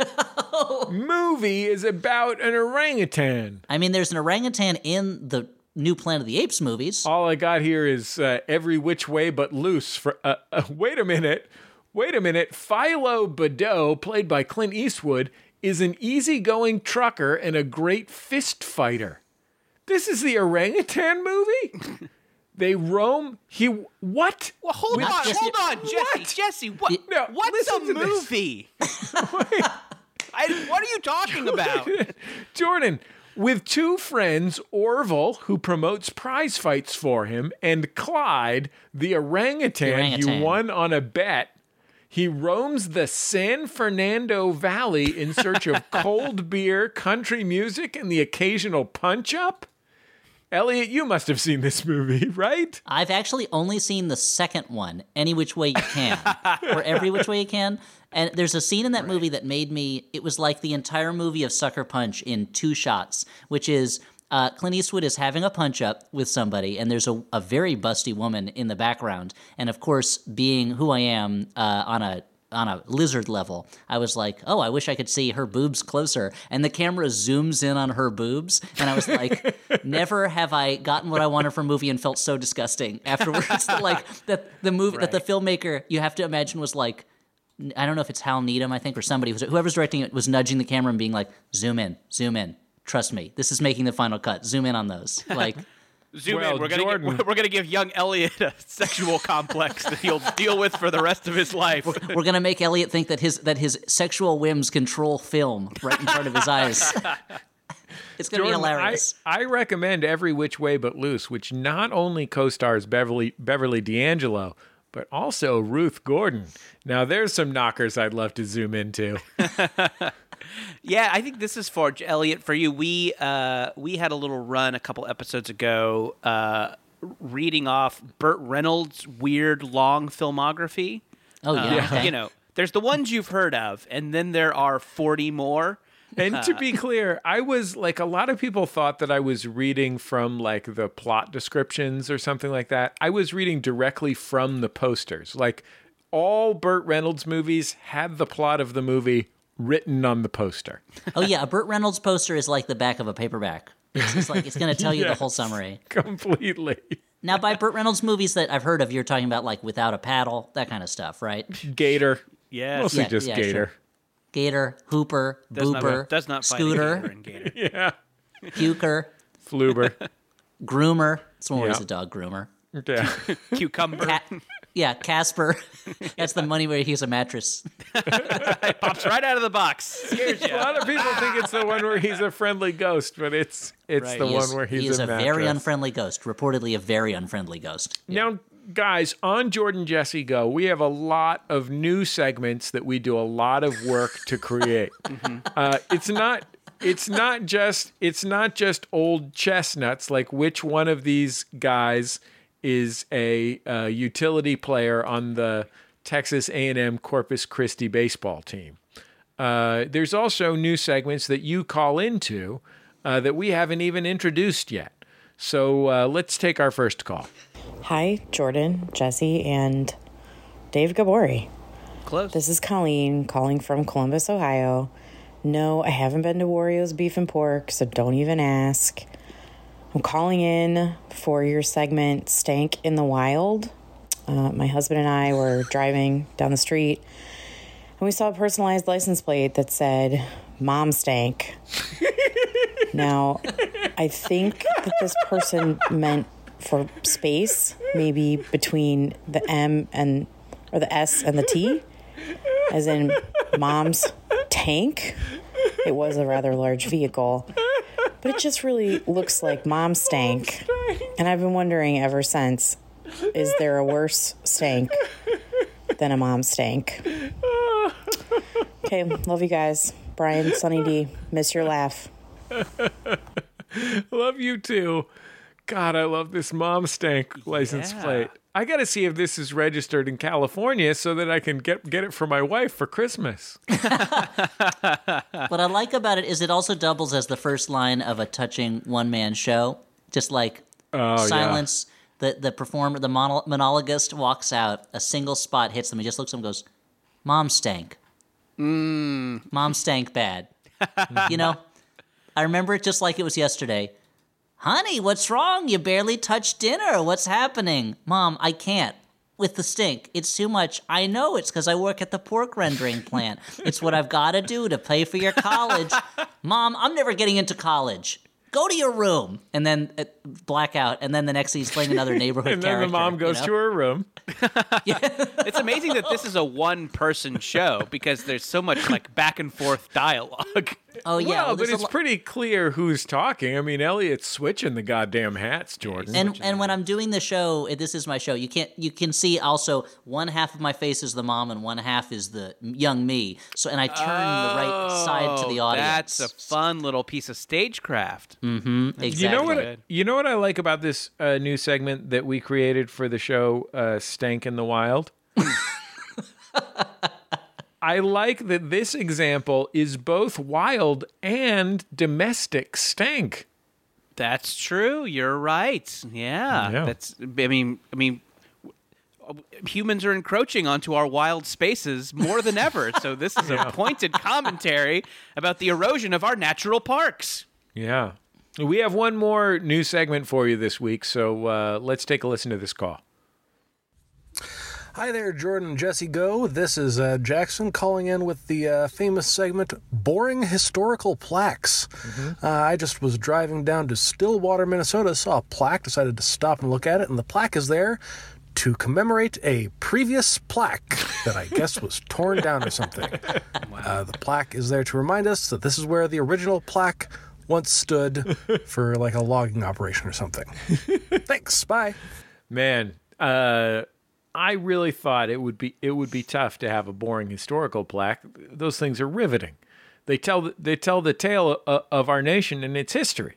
movie is about an orangutan? I mean, there's an orangutan in the new Planet of the Apes movies. All I got here is Every Which Way But Loose. Wait a minute. Philo Badeau, played by Clint Eastwood, is an easygoing trucker and a great fist fighter. This is the orangutan movie? They roam. What? Well, hold on, Jesse. What? No, what's a listen to this. movie? What are you talking about? Jordan, with two friends, Orville, who promotes prize fights for him, and Clyde, the orangutan he won on a bet, he roams the San Fernando Valley in search of cold beer, country music, and the occasional punch-up? Elliot, you must have seen this movie, right? I've actually only seen the second one, Any Which Way You Can, or Every Which Way You Can. And there's a scene in that movie that made me, it was like the entire movie of Sucker Punch in 2 shots, which is Clint Eastwood is having a punch-up with somebody, and there's a very busty woman in the background. And of course, being who I am on a lizard level, I was like, oh, I wish I could see her boobs closer. And the camera zooms in on her boobs. And I was like, never have I gotten what I wanted from a movie and felt so disgusting afterwards. that the movie, that the filmmaker, you have to imagine, was like, I don't know if it's Hal Needham, I think, or somebody, whoever's directing it was nudging the camera and being like, zoom in, Trust me, this is making the final cut. Zoom in on those. Like, Zoom Well, in. We're Jordan- gonna give young Elliot a sexual complex that he'll deal with for the rest of his life. we're gonna make Elliot think that his sexual whims control film right in front of his eyes. It's gonna be Jordan, hilarious. I recommend Every Which Way But Loose, which not only co-stars Beverly D'Angelo, but also Ruth Gordon. Now, there's some knockers I'd love to zoom into. Yeah, I think this is for Elliot. For you, we had a little run a couple episodes ago, reading off Burt Reynolds' weird long filmography. Oh yeah, okay. You know, there's the ones you've heard of, and then there are 40 more. And to be clear, I was like, a lot of people thought that I was reading from like the plot descriptions or something like that. I was reading directly from the posters. Like all Burt Reynolds movies had the plot of the movie written on the poster. Oh yeah, a Burt Reynolds poster is like the back of a paperback. It's like it's going to tell you the whole summary. Completely. Now, by Burt Reynolds movies that I've heard of, you're talking about like Without a Paddle, that kind of stuff, right? Gator. Yes. Mostly Yeah, just yeah, Gator. sure. Gator, Hooper, Booper, Does not fight a Scooter, gator in Gator. Yeah. Puker, Fluber. Groomer. It's one where he's Yeah. a dog groomer. Yeah. Cucumber. Yeah, Casper. That's the money where he's a mattress. Pops right out of the box. Scares A you. lot of people think it's the one where he's a friendly ghost, but it's Right. the He one is- where he he's is a a mattress. very unfriendly ghost. Reportedly a very unfriendly ghost. Now, guys, on Jordan Jesse Go, we have a lot of new segments that we do a lot of work to create. It's not just old chestnuts. Like which one of these guys is a utility player on the Texas A&M Corpus Christi baseball team. There's also new segments that you call into that we haven't even introduced yet. So let's take our first call. Hi, Jordan, Jesse, and Dave Gabori. Close. This is Colleen calling from Columbus, Ohio. No, I haven't been to Wario's Beef and Pork, so don't even ask. I'm calling in for your segment, Stank in the Wild. My husband and I were driving down the street, and we saw a personalized license plate that said, Mom Stank. Now, I think that this person meant for space, maybe between the M and, or the S and the T, as in Mom's Tank. It was a rather large vehicle, but it just really looks like Mom Stank. And I've been wondering ever since, is there a worse stank than a mom stank? Okay, love you guys. Brian, Sunny D, miss your laugh. Love you too. God, I love this Mom Stank license Yeah. plate. I got to see if this is registered in California so that I can get it for my wife for Christmas. What I like about it is it also doubles as the first line of a touching one-man show. Just like silence, the performer, the monologist walks out, a single spot hits them, he just looks at them and goes, Mom stank. Mom stank bad. You know, I remember it just like it was yesterday. Honey, what's wrong? You barely touched dinner. What's happening? Mom, I can't. With the stink. It's too much. I know it's because I work at the pork rendering plant. It's what I've got to do to pay for your college. Mom, I'm never getting into college. Go to your room. And then blackout. And then the next thing he's playing another neighborhood And then character. the mom goes to her room. It's amazing that this is a one-person show because there's so much like back and forth dialogue. Oh, yeah. Well, but there's a it's lo- pretty clear who's talking. I mean, Elliot's switching the goddamn hats, Jordan. And when I'm doing the show, this is my show. You can see also one half of my face is the mom and one half is the young me. So and I turn the right side to the audience. That's a fun little piece of stagecraft. Exactly. You know what I like about this new segment that we created for the show, Stank in the Wild? I like that this example is both wild and domestic stank. That's true. You're right. Yeah. That's. I mean, humans are encroaching onto our wild spaces more than ever. So this is a pointed commentary about the erosion of our natural parks. Yeah. We have one more new segment for you this week, so let's take a listen to this call. Hi there, Jordan and Jesse Go. This is Jackson calling in with the famous segment, Boring Historical Plaques. I just was driving down to Stillwater, Minnesota, saw a plaque, decided to stop and look at it, and the plaque is there to commemorate a previous plaque that I guess was torn down or something. The plaque is there to remind us that this is where the original plaque once stood for like a logging operation or something. Thanks, bye. Man, I really thought it would be tough to have a boring historical plaque. Those things are riveting. They tell the tale of our nation and its history.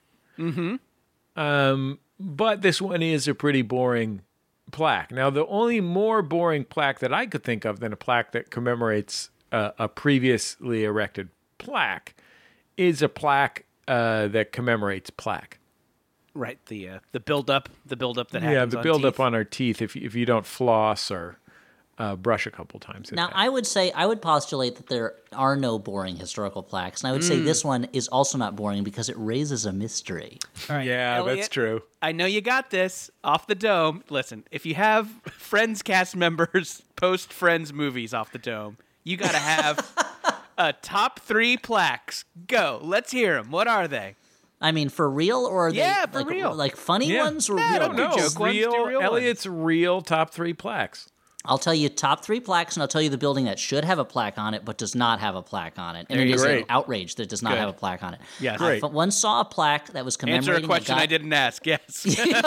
But this one is a pretty boring plaque. Now, the only more boring plaque that I could think of than a plaque that commemorates a previously erected plaque is a plaque that commemorates plaque. Right, the buildup that happens. Yeah, the buildup teeth. on our teeth if you don't floss or brush a couple times. Now, I would postulate that there are no boring historical plaques, and I would say this one is also not boring because it raises a mystery. All right, Yeah, Elliot, that's true. I know you got this off the dome. Listen, if you have Friends cast members post Friends movies off the dome, you got to have a top 3 plaques. Go, let's hear them. What are they? I mean, for real, or are Yeah, they for real. like funny ones or real don't do ones? joke ones, do real Elliot's real top 3 plaques. I'll tell you top 3 plaques, and I'll tell you the building that should have a plaque on it but does not have a plaque on it. And There it you is go. an outrage that it does not Good. have a plaque on it. Yes. I Great. once saw a plaque that was commemorating Answer a question guy. I didn't ask. Yes.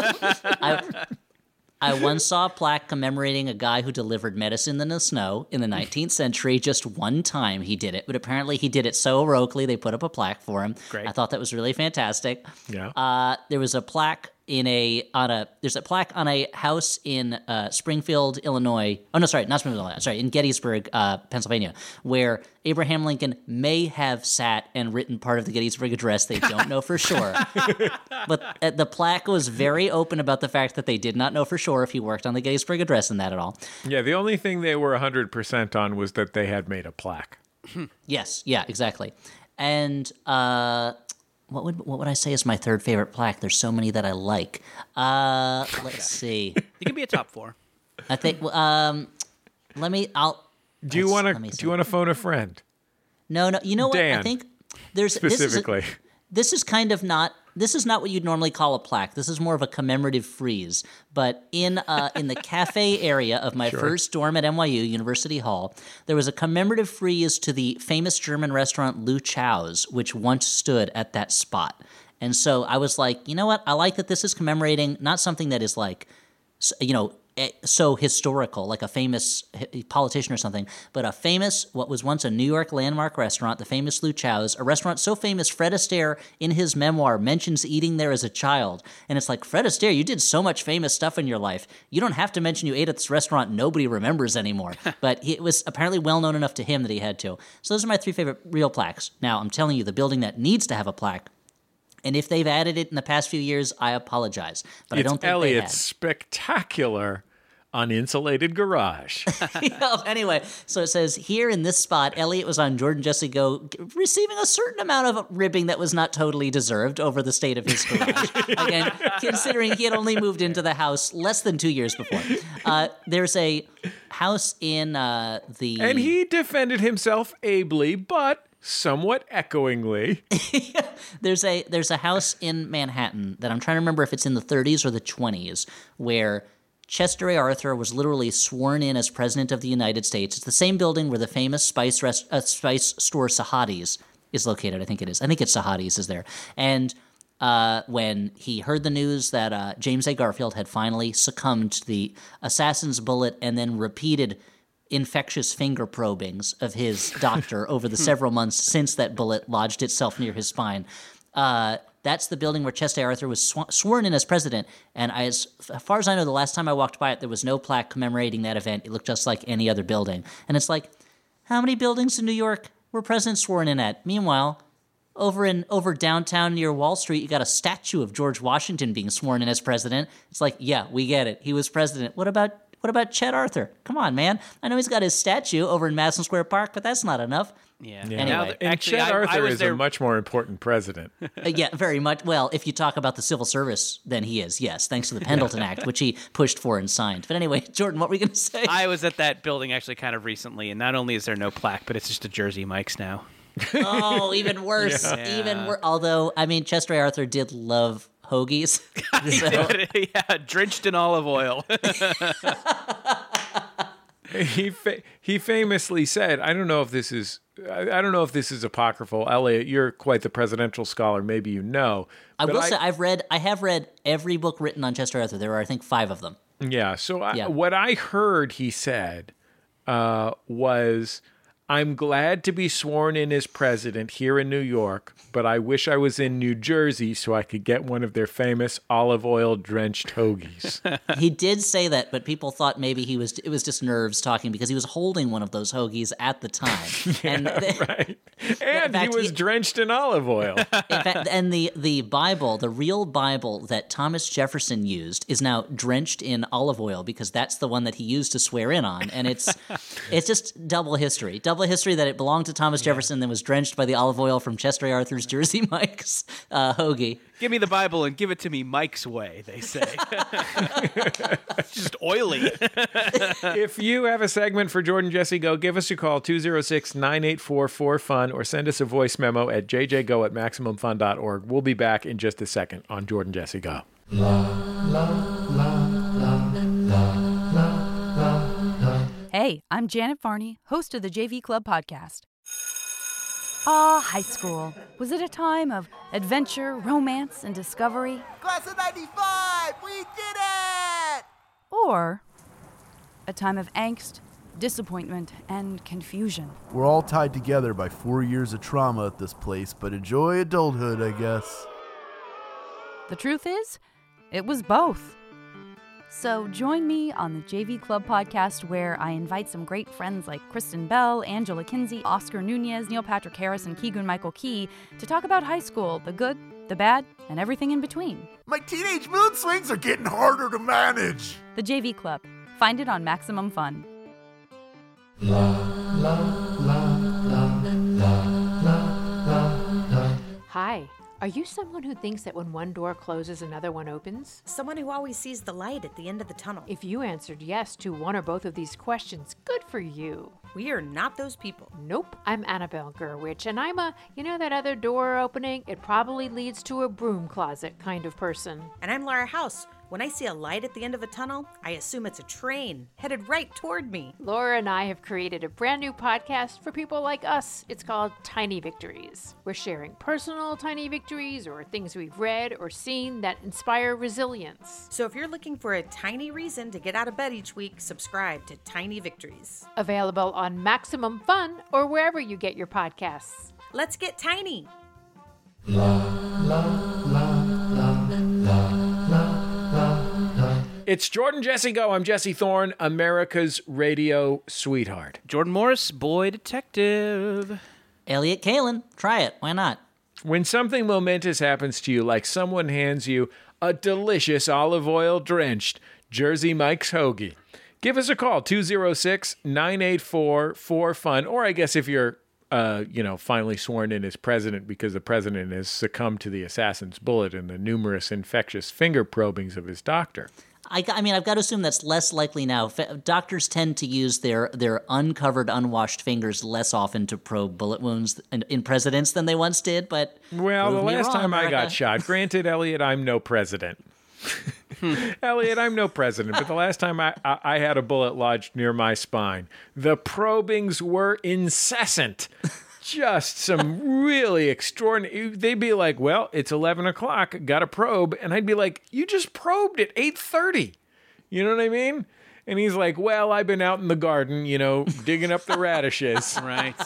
I once saw a plaque commemorating a guy who delivered medicine in the snow in the 19th century. Just one time he did it, but apparently he did it so heroically they put up a plaque for him. Great. I thought that was really fantastic. Yeah. There was a plaque there's a plaque on a house in Springfield, Illinois. Oh no, sorry, not Springfield, Illinois. Sorry, in Gettysburg, Pennsylvania, where Abraham Lincoln may have sat and written part of the Gettysburg Address. They don't know for sure, but the plaque was very open about the fact that they did not know for sure if he worked on the Gettysburg Address and that at all. Yeah, the only thing they were 100% on was that they had made a plaque. Yes, yeah, exactly. And what would I say is my third favorite plaque? There's so many that I like. Let's see. You can be a top 4. I think. Do Do you want to phone a friend? No. You know what? Dan, I think there's specifically. This is not what you'd normally call a plaque. This is more of a commemorative frieze. But in the cafe area of my first dorm at NYU, University Hall, there was a commemorative frieze to the famous German restaurant Lou Chow's, which once stood at that spot. And so I was like, you know what? I like that this is commemorating not something that is like, so historical, like a famous politician or something, but a famous, what was once a New York landmark restaurant, the famous Lou Chow's, a restaurant so famous Fred Astaire, in his memoir, mentions eating there as a child. And it's like, Fred Astaire, you did so much famous stuff in your life. You don't have to mention you ate at this restaurant nobody remembers anymore. But it was apparently well known enough to him that he had to. So those are my 3 favorite real plaques. Now, I'm telling you, the building that needs to have a plaque, and if they've added it in the past few years, I apologize. But I don't think Elliot's they had. spectacular uninsulated garage. Anyway, so it says, here in this spot, Elliot was on Jordan Jesse Go, receiving a certain amount of ribbing that was not totally deserved over the state of his garage. Again, considering he had only moved into the house less than 2 years before. There's a house in the... And he defended himself ably, but somewhat echoingly. There's a house in Manhattan that I'm trying to remember if it's in the 30s or the 20s, where Chester A. Arthur was literally sworn in as president of the United States. It's the same building where the famous spice store Sahadi's is located. I think it is. I think it's Sahadi's is there. And when he heard the news that James A. Garfield had finally succumbed to the assassin's bullet and then repeated infectious finger probings of his doctor over the several months since that bullet lodged itself near his spine, that's the building where Chester Arthur was sworn in as president. And as far as I know, the last time I walked by it, there was no plaque commemorating that event. It looked just like any other building. And it's like, how many buildings in New York were presidents sworn in at? Meanwhile, over downtown near Wall Street, you got a statue of George Washington being sworn in as president. It's like, yeah, we get it. He was president. What about What about Chet Arthur? Come on, man. I know he's got his statue over in Madison Square Park, but that's not enough. Yeah. Anyway. Now, And Chet Arthur is a much more important president. Yeah, very much. Well, if you talk about the civil service, then he is, yes, thanks to the Pendleton Act, which he pushed for and signed. But anyway, Jordan, what were you going to say? I was at that building actually kind of recently, and not only is there no plaque, but it's just a Jersey Mike's now. Oh, even worse. Yeah. Even worse. Although, I mean, Chester A. Arthur did love hoagies. Yeah, drenched in olive oil. He famously said, I don't know if this is apocryphal. Elliot, you're quite the presidential scholar. Maybe you know. I will say I have read every book written on Chester Arthur. There are, I think, 5 of them. Yeah. So what I heard he said was, I'm glad to be sworn in as president here in New York, but I wish I was in New Jersey so I could get one of their famous olive oil drenched hoagies. He did say that, but people thought maybe it was just nerves talking because he was holding one of those hoagies at the time. Right. And he was drenched in olive oil. In fact, and the Bible, the real Bible that Thomas Jefferson used, is now drenched in olive oil because that's the one that he used to swear in on. And it's just double history. Double history that it belonged to Thomas Jefferson, then was drenched by the olive oil from Chester A. Arthur's Jersey Mike's hoagie. Give me the Bible and give it to me Mike's way, they say. It's just oily. If you have a segment for Jordan Jesse Go, give us a call, 206-984-4FUN, or send us a voice memo at jjgo@MaximumFun.org. We'll be back in just a second on Jordan Jesse Go. Hey, I'm Janet Varney, host of the JV Club podcast. High school. Was it a time of adventure, romance, and discovery? Class of 95! We did it! Or a time of angst, disappointment, and confusion? We're all tied together by 4 years of trauma at this place, but enjoy adulthood, I guess. The truth is, it was both. So join me on the JV Club podcast, where I invite some great friends like Kristen Bell, Angela Kinsey, Oscar Nunez, Neil Patrick Harris, and Keegan-Michael Key to talk about high school, the good, the bad, and everything in between. My teenage mood swings are getting harder to manage. The JV Club. Find it on Maximum Fun. Hi. Are you someone who thinks that when one door closes, another one opens? Someone who always sees the light at the end of the tunnel. If you answered yes to one or both of these questions, good for you. We are not those people. Nope. I'm Annabelle Gurwitch, and I'm that other door opening, it probably leads to a broom closet kind of person. And I'm Laura House. When I see a light at the end of a tunnel, I assume it's a train headed right toward me. Laura and I have created a brand new podcast for people like us. It's called Tiny Victories. We're sharing personal tiny victories or things we've read or seen that inspire resilience. So if you're looking for a tiny reason to get out of bed each week, subscribe to Tiny Victories. Available on Maximum Fun or wherever you get your podcasts. Let's get tiny. It's Jordan Jesse Go. I'm Jesse Thorne, America's radio sweetheart. Jordan Morris, boy detective. Elliot Kalin, try it. Why not? When something momentous happens to you, like someone hands you a delicious olive oil drenched Jersey Mike's hoagie, give us a call, 206-984-4FUN, or I guess if you're finally sworn in as president because the president has succumbed to the assassin's bullet and the numerous infectious finger probings of his doctor. I mean, I've got to assume that's less likely now. Doctors tend to use their uncovered, unwashed fingers less often to probe bullet wounds in presidents than they once did, but... Well, the last time I got shot, granted, Elliot, I'm no president. Elliot, I'm no president, but the last time I had a bullet lodged near my spine, the probings were incessant. Just some really extraordinary... They'd be like, well, it's 11 o'clock, got to probe. And I'd be like, you just probed at 8:30. You know what I mean? And he's like, well, I've been out in the garden, digging up the radishes. Right.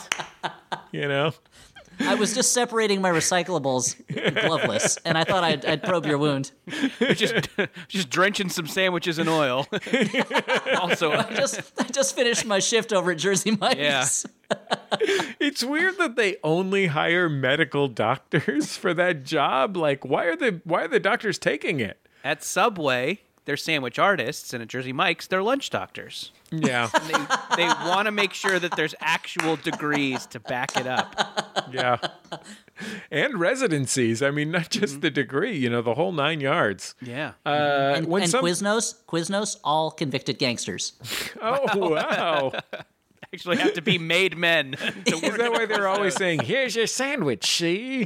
I was just separating my recyclables gloveless, and I thought I'd probe your wound. just drenching some sandwiches in oil. Also, I just finished my shift over at Jersey Mike's. Yeah. It's weird that they only hire medical doctors for that job. Like, why are the doctors taking it? at Subway, they're sandwich artists, and at Jersey Mike's, they're lunch doctors. Yeah. They want to make sure that there's actual degrees to back it up. Yeah. And residencies. I mean, not just the degree, the whole 9 yards. Yeah. And Quiznos, all convicted gangsters. Oh, wow. Actually have to be made men. Is that why they're always saying, here's your sandwich, see?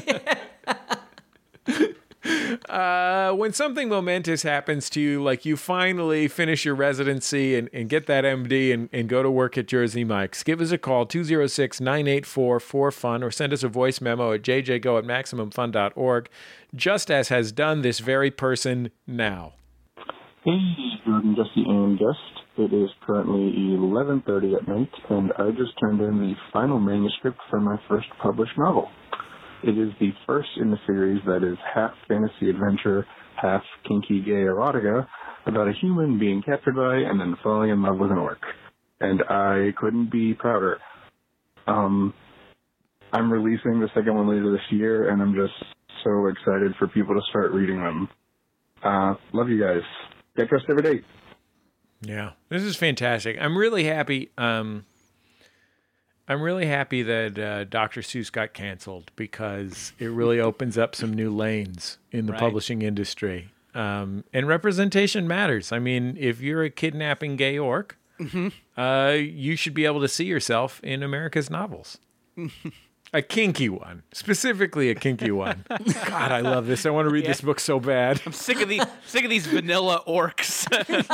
When something momentous happens to you, like you finally finish your residency and get that MD and go to work at Jersey Mike's, give us a call, 206-984-4FUN, or send us a voice memo at jjgo@MaximumFun.org, just as has done this very person now. Hey, Jordan, Jesse, and guest. It is currently 11:30 at night, and I just turned in the final manuscript for my first published novel. It is the first in the series that is half fantasy adventure, half kinky gay erotica, about a human being captured by and then falling in love with an orc. And I couldn't be prouder. I'm releasing the second one later this year, and I'm just so excited for people to start reading them. Love you guys. Get dressed every day. Yeah, this is fantastic. I'm really happy. I'm really happy that Dr. Seuss got canceled, because it really opens up some new lanes in the publishing industry. And representation matters. I mean, if you're a kidnapping gay orc, you should be able to see yourself in America's novels. A kinky one, specifically a kinky one. God, I love this. I want to read this book so bad. I'm sick of these vanilla orcs.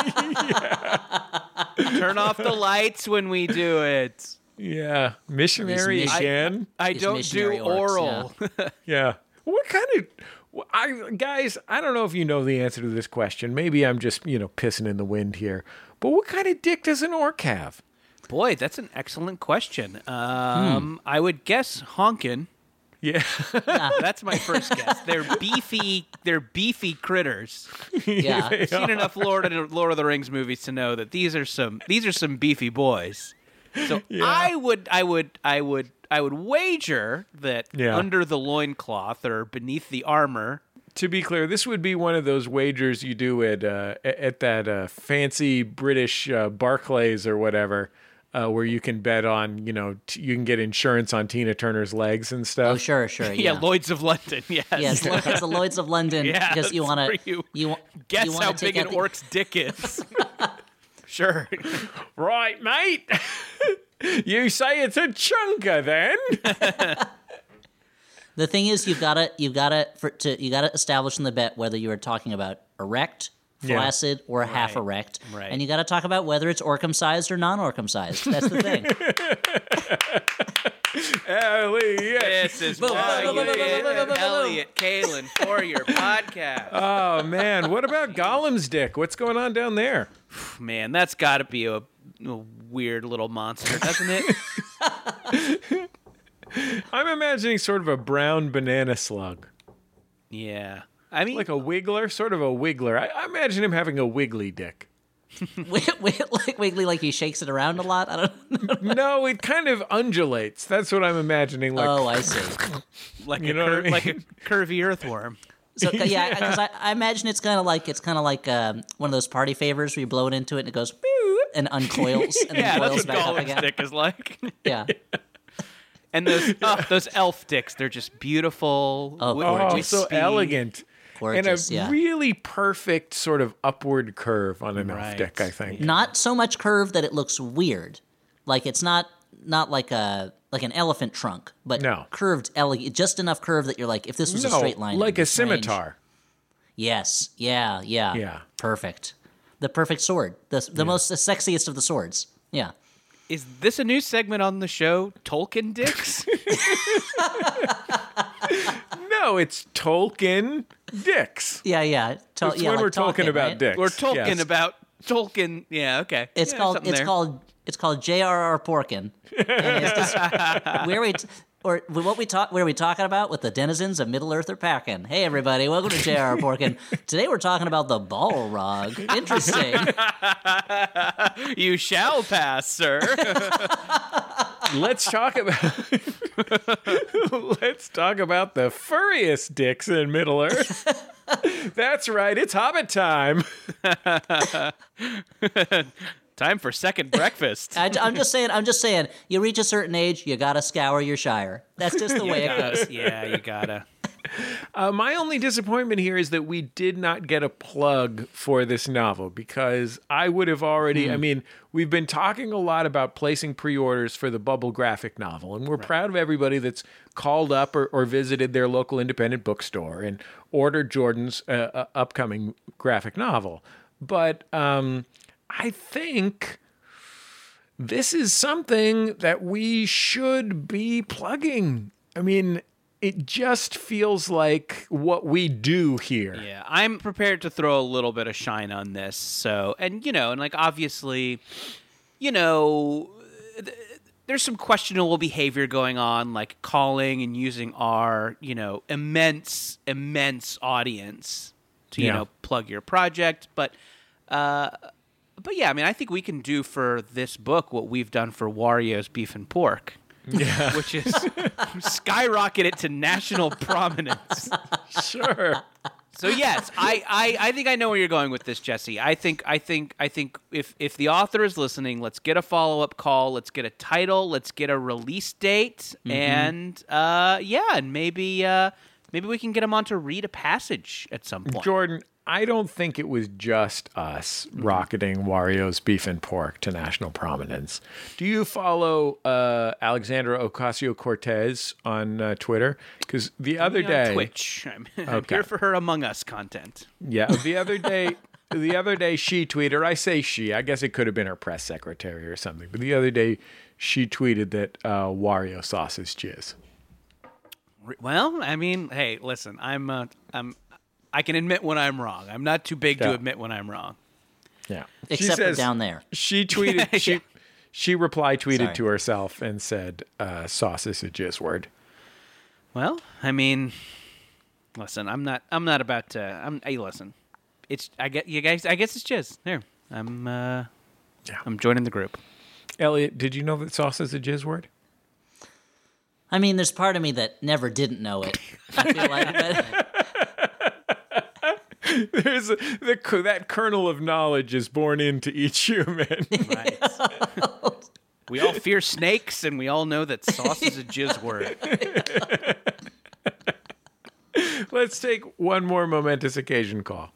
Turn off the lights when we do it. Yeah, missionary again. I don't do orcs, oral. Yeah. What kind of... guys, I don't know if you know the answer to this question. Maybe I'm just, pissing in the wind here. But what kind of dick does an orc have? Boy, that's an excellent question. I would guess honkin'. Yeah. That's my first guess. They're beefy critters. Yeah. I've seen enough Lord of the Rings movies to know that these are some beefy boys. So I would wager that under the loincloth or beneath the armor. To be clear, this would be one of those wagers you do at that fancy British Barclays or whatever, where you can bet on, you can get insurance on Tina Turner's legs and stuff. Oh, sure. Yeah, Lloyd's of London. Yes. Yes, it's the Lloyd's of London. Yeah, because you want to guess how big an orc's dick is. Sure. Right, mate. You say it's a chunker then. The thing is, you gotta establish in the bet whether you are talking about erect, flaccid, or half erect, and you got to talk about whether it's orcum sized or non-orcum sized. That's the thing. Elliot. This is why you get Elliot Kalin for your podcast. Oh man, what about Gollum's dick? What's going on down there? Man, that's got to be a weird little monster, doesn't it? I'm imagining sort of a brown banana slug. Yeah. I mean, like a wiggler, sort of a wiggler. I imagine him having a wiggly dick. Like wiggly, like he shakes it around a lot? I don't know. No, it kind of undulates. That's what I'm imagining. Like, oh, I see. Like like a curvy earthworm. So yeah, because I imagine it's kind of like one of those party favors where you blow it into it and it goes and uncoils and then coils back up again. Gollum's dick is like. Yeah. And those elf dicks, they're just beautiful. Oh, so elegant. Gorgeous, and a really perfect sort of upward curve on an elf dick, I think. Not so much curve that it looks weird. Like it's not like an elephant trunk, but curved, elegant, just enough curve that you're like, if this was a straight line. Like a scimitar. Yes. Yeah. Perfect. The perfect sword. The most sexiest of the swords. Yeah. Is this a new segment on the show, Tolkien Dicks? No, it's Tolkien Dicks. Yeah. It's when like we're talking about dicks. We're talking about Tolkien. Yeah, okay. It's called J.R.R. Porkin. And it's just where we talking about with the denizens of Middle Earth are packing. Hey everybody, welcome to J.R.R. Porkin. Today we're talking about the Balrog. Interesting. You shall pass, sir. Let's talk about the furriest dicks in Middle Earth. That's right. It's Hobbit time. Time for second breakfast. I'm just saying. You reach a certain age, you gotta scour your shire. That's just the way it goes. Yeah, you gotta. My only disappointment here is that we did not get a plug for this novel, because I would have already, I mean, we've been talking a lot about placing pre-orders for the Bubble graphic novel, and we're proud of everybody that's called up or visited their local independent bookstore and ordered Jordan's upcoming graphic novel. But I think this is something that we should be plugging. I mean, it just feels like what we do here. Yeah, I'm prepared to throw a little bit of shine on this. So, and like obviously, there's some questionable behavior going on, like calling and using our, immense audience to, plug your project. But yeah, I mean, I think we can do for this book what we've done for Wario's Beef and Pork. Yeah. Which is skyrocket it to national prominence. Sure. So yes, I think I know where you're going with this, Jesse. I think if the author is listening, let's get a follow-up call, let's get a title, let's get a release date, and and maybe we can get him on to read a passage at some point. Jordan, I don't think it was just us rocketing Wario's Beef and Pork to national prominence. Do you follow Alexandra Ocasio-Cortez on Twitter? Because the other day... on Twitch. I'm here for her Among Us content. Yeah, the other day she tweeted, or I say she, I guess it could have been her press secretary or something, but the other day she tweeted that Wario sauce is jizz. Well, I mean, hey, listen, I can admit when I'm wrong. I'm not too big to admit when I'm wrong. Yeah. Except for down there. She tweeted, she reply tweeted to herself and said, sauce is a jizz word. Well, I mean, listen, I'm not about to, hey, listen, I guess it's jizz. There. I'm joining the group. Elliot, did you know that sauce is a jizz word? I mean, there's part of me that never didn't know it. I feel like there's that kernel of knowledge is born into each human. Right. We all fear snakes, and we all know that sauce is a jizz word. Let's take one more momentous occasion call.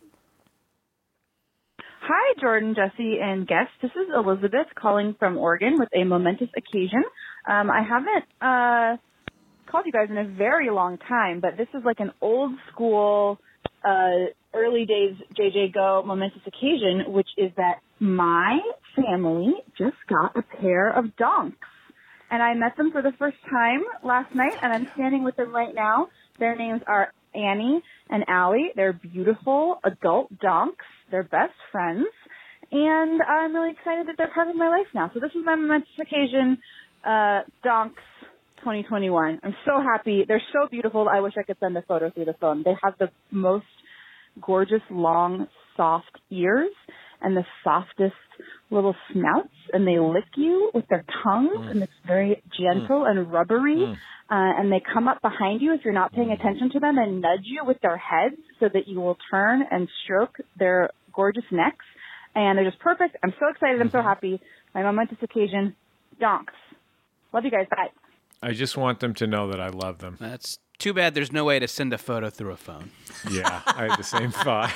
Hi, Jordan, Jesse, and guests. This is Elizabeth calling from Oregon with a momentous occasion. I haven't called you guys in a very long time, but this is like an old school, early days JJ Go momentous occasion, which is that my family just got a pair of donks. And I met them for the first time last night, and I'm standing with them right now. Their names are Annie and Allie. They're beautiful adult donks. They're best friends. And I'm really excited that they're part of my life now. So this is my momentous occasion, donks 2021. I'm so happy. They're so beautiful. I wish I could send a photo through the phone. They have the most gorgeous, long, soft ears and the softest little snouts, and they lick you with their tongues, and it's very gentle and rubbery. And they come up behind you if you're not paying attention to them and nudge you with their heads so that you will turn and stroke their gorgeous necks. And they're just perfect. I'm so excited. I'm so happy. My momentous occasion, donks. Love you guys. Bye. I just want them to know that I love them. That's too bad there's no way to send a photo through a phone. Yeah, I had the same thought.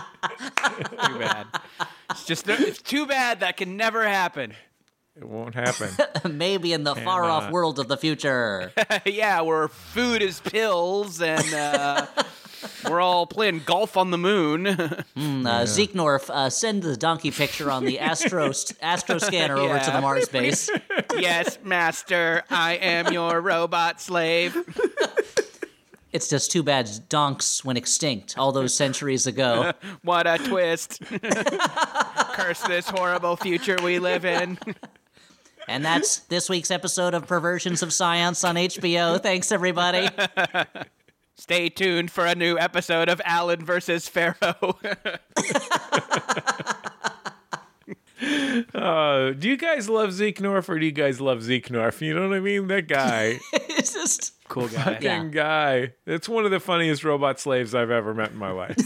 Too bad. It's too bad that can never happen. It won't happen. Maybe in the far-off world of the future. Yeah, where food is pills and we're all playing golf on the moon. Zeke North, send the donkey picture on the Astro scanner over to the Mars base. Yes, master, I am your robot slave. It's just too bad donks went extinct all those centuries ago. What a twist. Curse this horrible future we live in. And that's this week's episode of Perversions of Science on HBO. Thanks, everybody. Stay tuned for a new episode of Alan versus Pharaoh. Do you guys love Zeke North, or do you guys love Zeke North? You know what I mean? That guy. It's just... Cool guy. Fucking guy. It's one of the funniest robot slaves I've ever met in my life.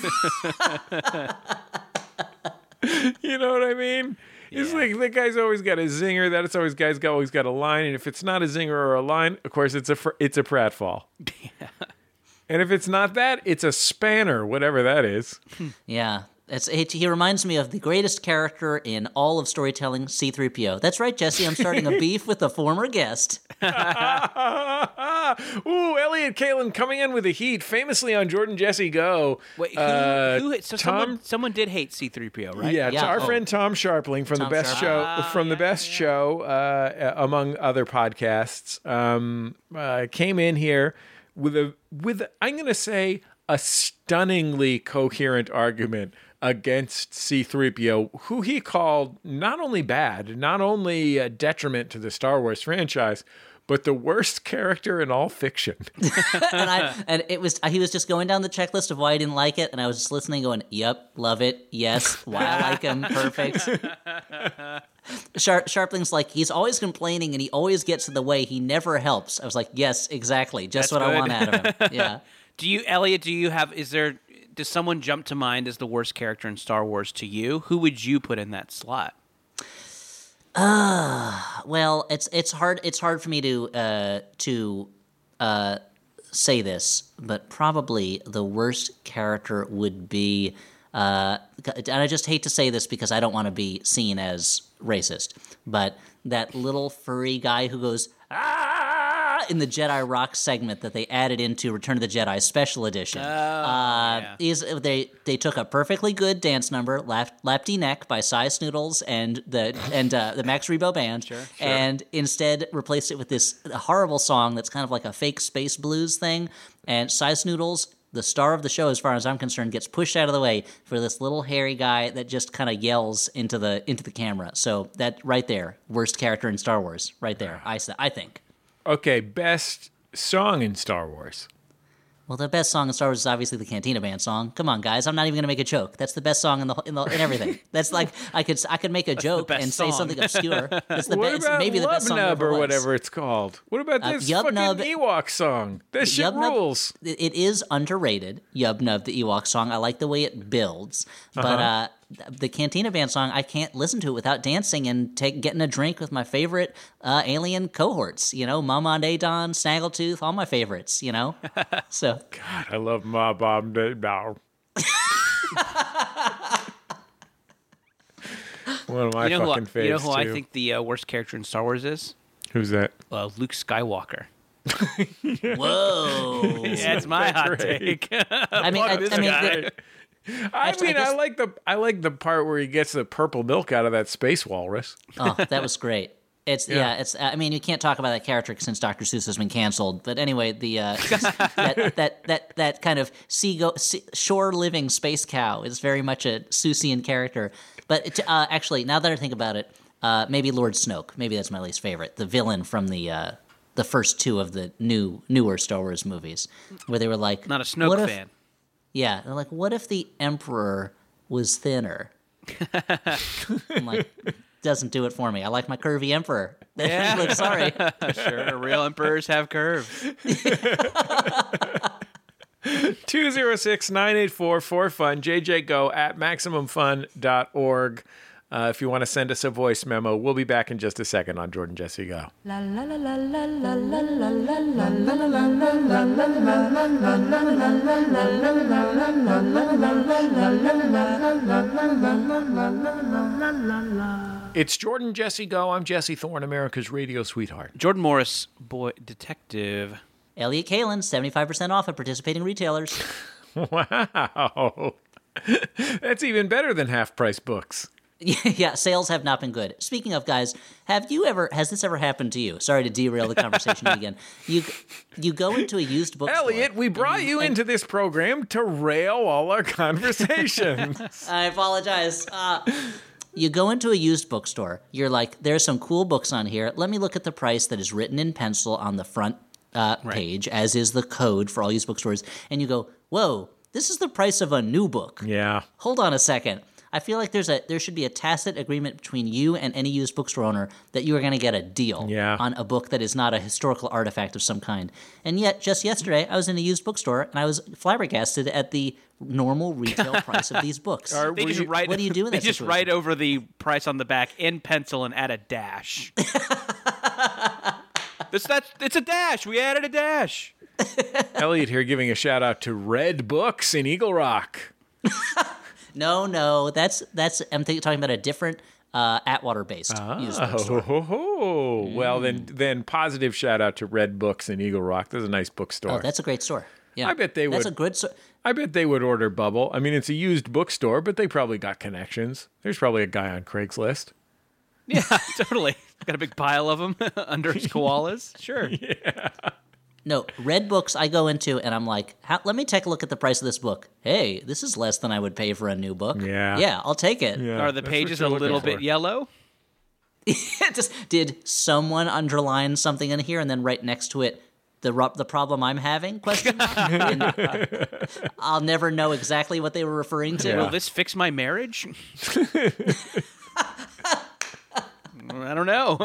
You know what I mean? It's like the guy's always got a zinger. That's always guy's always got a line, and if it's not a zinger or a line, of course it's a pratfall. Yeah. And if it's not that, it's a spanner, whatever that is. Yeah. He reminds me of the greatest character in all of storytelling, C-3PO. That's right, Jesse. I'm starting a beef with a former guest. Ooh, Elliot Kalin coming in with the heat, famously on Jordan Jesse Go. Wait, someone did hate C-3PO, right? Yeah, it's our friend Tom Sharpling from the best show among other podcasts. Came in here with I'm going to say a stunningly coherent argument against C-3PO, who he called not only bad, not only a detriment to the Star Wars franchise, but the worst character in all fiction. He was just going down the checklist of why I didn't like it, and I was just listening, going, "Yep, love it, yes, why I like him, perfect." Sharpling's like, he's always complaining, and he always gets in the way. He never helps. I was like, yes, exactly, just what I want out of him. Yeah. Elliot? Does someone jump to mind as the worst character in Star Wars to you? Who would you put in that slot? Well, it's hard for me to say this, but probably the worst character would be, and I just hate to say this because I don't want to be seen as racist, but that little furry guy who goes in the Jedi Rock segment that they added into Return of the Jedi Special Edition. They took a perfectly good dance number, Lapty Neck by Cy Snoodles and the Max Rebo Band, and instead replaced it with this horrible song that's kind of like a fake space blues thing. And Cy Snoodles, the star of the show, as far as I'm concerned, gets pushed out of the way for this little hairy guy that just kind of yells into the camera. So that right there, worst character in Star Wars, right there. I think. Okay, best song in Star Wars. Well, the best song in Star Wars is obviously the Cantina Band song. Come on, guys! I'm not even going to make a joke. That's the best song in everything. That's like I could make a joke and say something obscure. It's maybe the best song ever or whatever it's called. What about this fucking Ewok song? That shit rules. It is underrated. Yub Nub, the Ewok song. I like the way it builds, but the Cantina Band song, I can't listen to it without dancing and getting a drink with my favorite alien cohorts. You know, Mama Adon, Snaggletooth, all my favorites. You know, so. God, I love Ma Bom Day Bow. One of my fucking faves. You know who I think the worst character in Star Wars is? Who's that? Luke Skywalker. Whoa, that's my hot take. I like the part where he gets the purple milk out of that space walrus. Oh, that was great. I mean, you can't talk about that character since Dr. Seuss has been canceled. But anyway, that kind of shore living space cow is very much a Seussian character. But actually, now that I think about it, maybe Lord Snoke. Maybe that's my least favorite. The villain from the first two of the newer Star Wars movies, where they were like, not a Snoke fan. Yeah, they're like, what if the Emperor was thinner? I'm like, doesn't do it for me. I like my curvy Emperor. Yeah. Look, sorry. Sure, real emperors have curves. 206-984-4FUN, JJGo at MaximumFun.org. If you want to send us a voice memo, we'll be back in just a second on Jordan Jesse Go. It's Jordan Jesse Go. I'm Jesse Thorne, America's radio sweetheart. Jordan Morris, boy detective. Elliot Kalin, 75% off at participating retailers. Wow. That's even better than half-price books. Yeah, sales have not been good. Speaking of, guys, has this ever happened to you? Sorry to derail the conversation again. You go into a used bookstore. Elliot, we brought you into this program to rail all our conversations. I apologize. You go into a used bookstore. You're like, there's some cool books on here. Let me look at the price that is written in pencil on the front page, as is the code for all used bookstores. And you go, whoa, this is the price of a new book. Yeah. Hold on a second. I feel like there should be a tacit agreement between you and any used bookstore owner that you are going to get a deal on a book that is not a historical artifact of some kind. And yet, just yesterday, I was in a used bookstore and I was flabbergasted at the normal retail price of these books. What do you do in that They just write over the price on the back in pencil and add a dash. It's a dash. We added a dash. Elliot here giving a shout out to Red Books in Eagle Rock. No, that's I'm talking about a different Atwater-based used bookstore. Well, then positive shout out to Red Books in Eagle Rock. There's a nice bookstore. Oh, that's a great store. Yeah, I bet they would. That's a good store. I bet they would order Bubble. I mean, it's a used bookstore, but they probably got connections. There's probably a guy on Craigslist. Yeah, totally. Got a big pile of them under his koalas. Sure. Yeah. No, Red Books I go into and I'm like, let me take a look at the price of this book. Hey, this is less than I would pay for a new book. Yeah, I'll take it. Yeah, Are the pages a little bit yellow? Did someone underline something in here and then right next to it, the problem I'm having? Question mark? And I'll never know exactly what they were referring to. Will this fix my marriage? I don't know.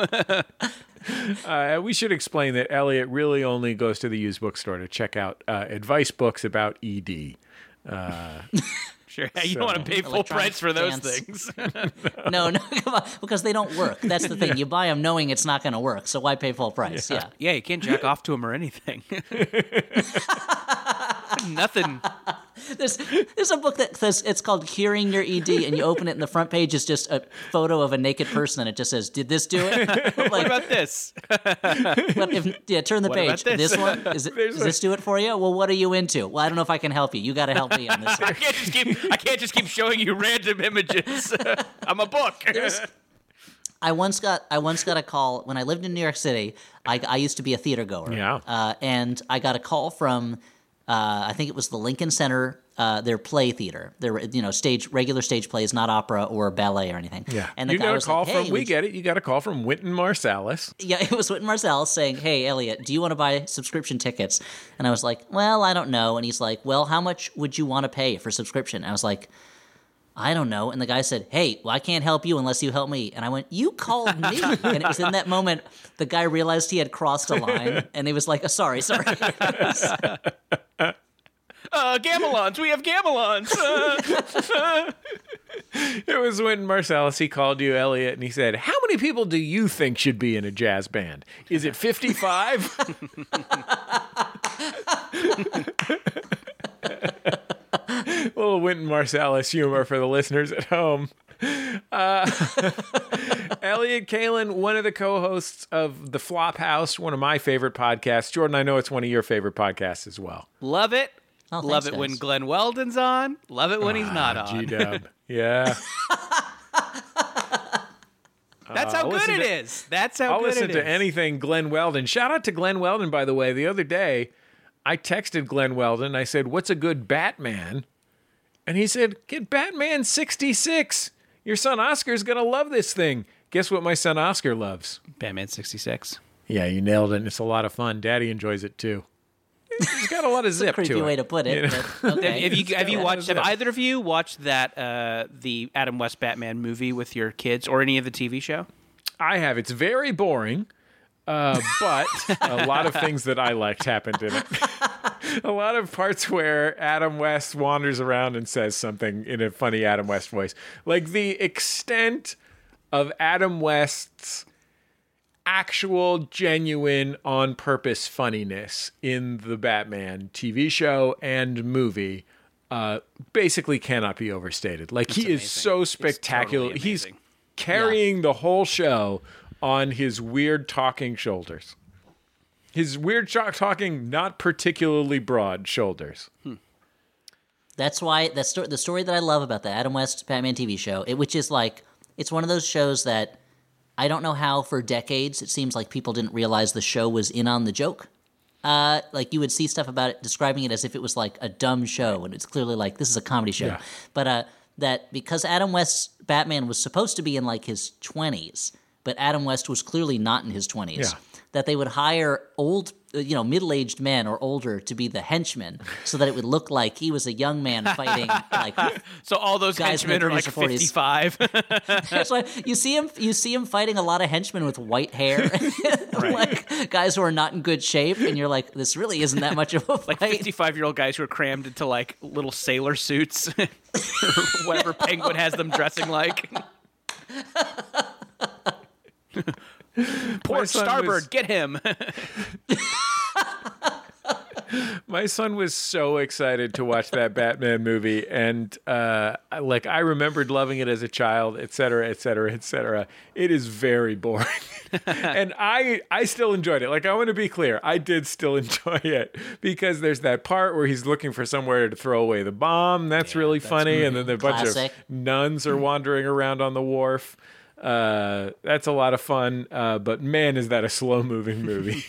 We should explain that Elliot really only goes to the used bookstore to check out advice books about ED. Sure. You don't want to pay full price for those things. No, come on, because they don't work. That's the thing. You buy them knowing it's not going to work, so why pay full price? Yeah, you can't jack off to them or anything. Nothing. There's a book that says it's called Curing Your ED, and you open it, and the front page is just a photo of a naked person, and it just says, "Did this do it?" What about this? Turn the What page. about this? This one does this do it for you? Well, what are you into? Well, I don't know if I can help you. You got to help me on this one. I can't just keep showing you random images. I'm a book. I once got a call when I lived in New York City. I used to be a theater goer. Yeah. And I got a call from I think it was the Lincoln Center, their play theater. Their regular stage plays, not opera or ballet or anything. Yeah. And the guy was like, "Hey, we get it. You got a call from Wynton Marsalis. Yeah, it was Wynton Marsalis saying, "Hey, Elliot, do you want to buy subscription tickets?" And I was like, "Well, I don't know." And he's like, "Well, how much would you want to pay for subscription?" And I was like, "I don't know." And the guy said, "Hey, well, I can't help you unless you help me." And I went, "You called me." And it was in that moment the guy realized he had crossed a line, and he was like, sorry. Gamelons. We have gamelons. It was Wynton Marsalis. He called you, Elliot, and he said, "How many people do you think should be in a jazz band? Is it 55? Little Wynton Marsalis humor for the listeners at home. Elliot Kalan, one of the co-hosts of The Flophouse, one of my favorite podcasts. Jordan, I know it's one of your favorite podcasts as well. Love it. Oh, Love thanks, it when guys. Glenn Weldon's on. Love it when he's not on. G-Dub. Yeah. That's how good it is. That's how I'll good it is. listen to anything Glenn Weldon. Shout out to Glenn Weldon, by the way. The other day, I texted Glenn Weldon. I said, "What's a good Batman?" And he said, "Get Batman 66. Your son Oscar's going to love this thing." Guess what my son Oscar loves? Batman 66. Yeah, you nailed it. And it's a lot of fun. Daddy enjoys it, too. It's got a lot of zip to it. Creepy way to put it. You know? But okay. Have either of you watched that the Adam West Batman movie with your kids or any of the TV show? I have. It's very boring, but a lot of things that I liked happened in it. A lot of parts where Adam West wanders around and says something in a funny Adam West voice. Like the extent of Adam West's actual, genuine, on-purpose funniness in the Batman TV show and movie basically cannot be overstated. Like, he is so spectacular. Totally He's amazing. carrying the whole show on his weird talking shoulders. His weird talking, not particularly broad shoulders. That's why the story that I love about the Adam West Batman TV show, which is like, it's one of those shows that I don't know how for decades it seems like people didn't realize the show was in on the joke. Like, you would see stuff about it describing it as if it was like a dumb show, and it's clearly like, this is a comedy show. Yeah. But that because Adam West's Batman was supposed to be in like his 20s, but Adam West was clearly not in his 20s. Yeah. that they would hire old, middle-aged men or older to be the henchmen, so that it would look like he was a young man fighting like. So all those henchmen are like 55. That's why you see him fighting a lot of henchmen with white hair, like guys who are not in good shape, and you're like, this really isn't that much of a fight. Like 55-year-old guys who are crammed into like little sailor suits, or whatever Penguin has them dressing like. Port starboard, get him. My son was so excited to watch that Batman movie, and I remembered loving it as a child, et cetera, et cetera, et cetera. It is very boring. And I still enjoyed it. Like, I want to be clear, I did still enjoy it, because there's that part where he's looking for somewhere to throw away the bomb. That's really funny. And then a bunch of nuns are wandering around on the wharf. That's a lot of fun, but man, is that a slow-moving movie.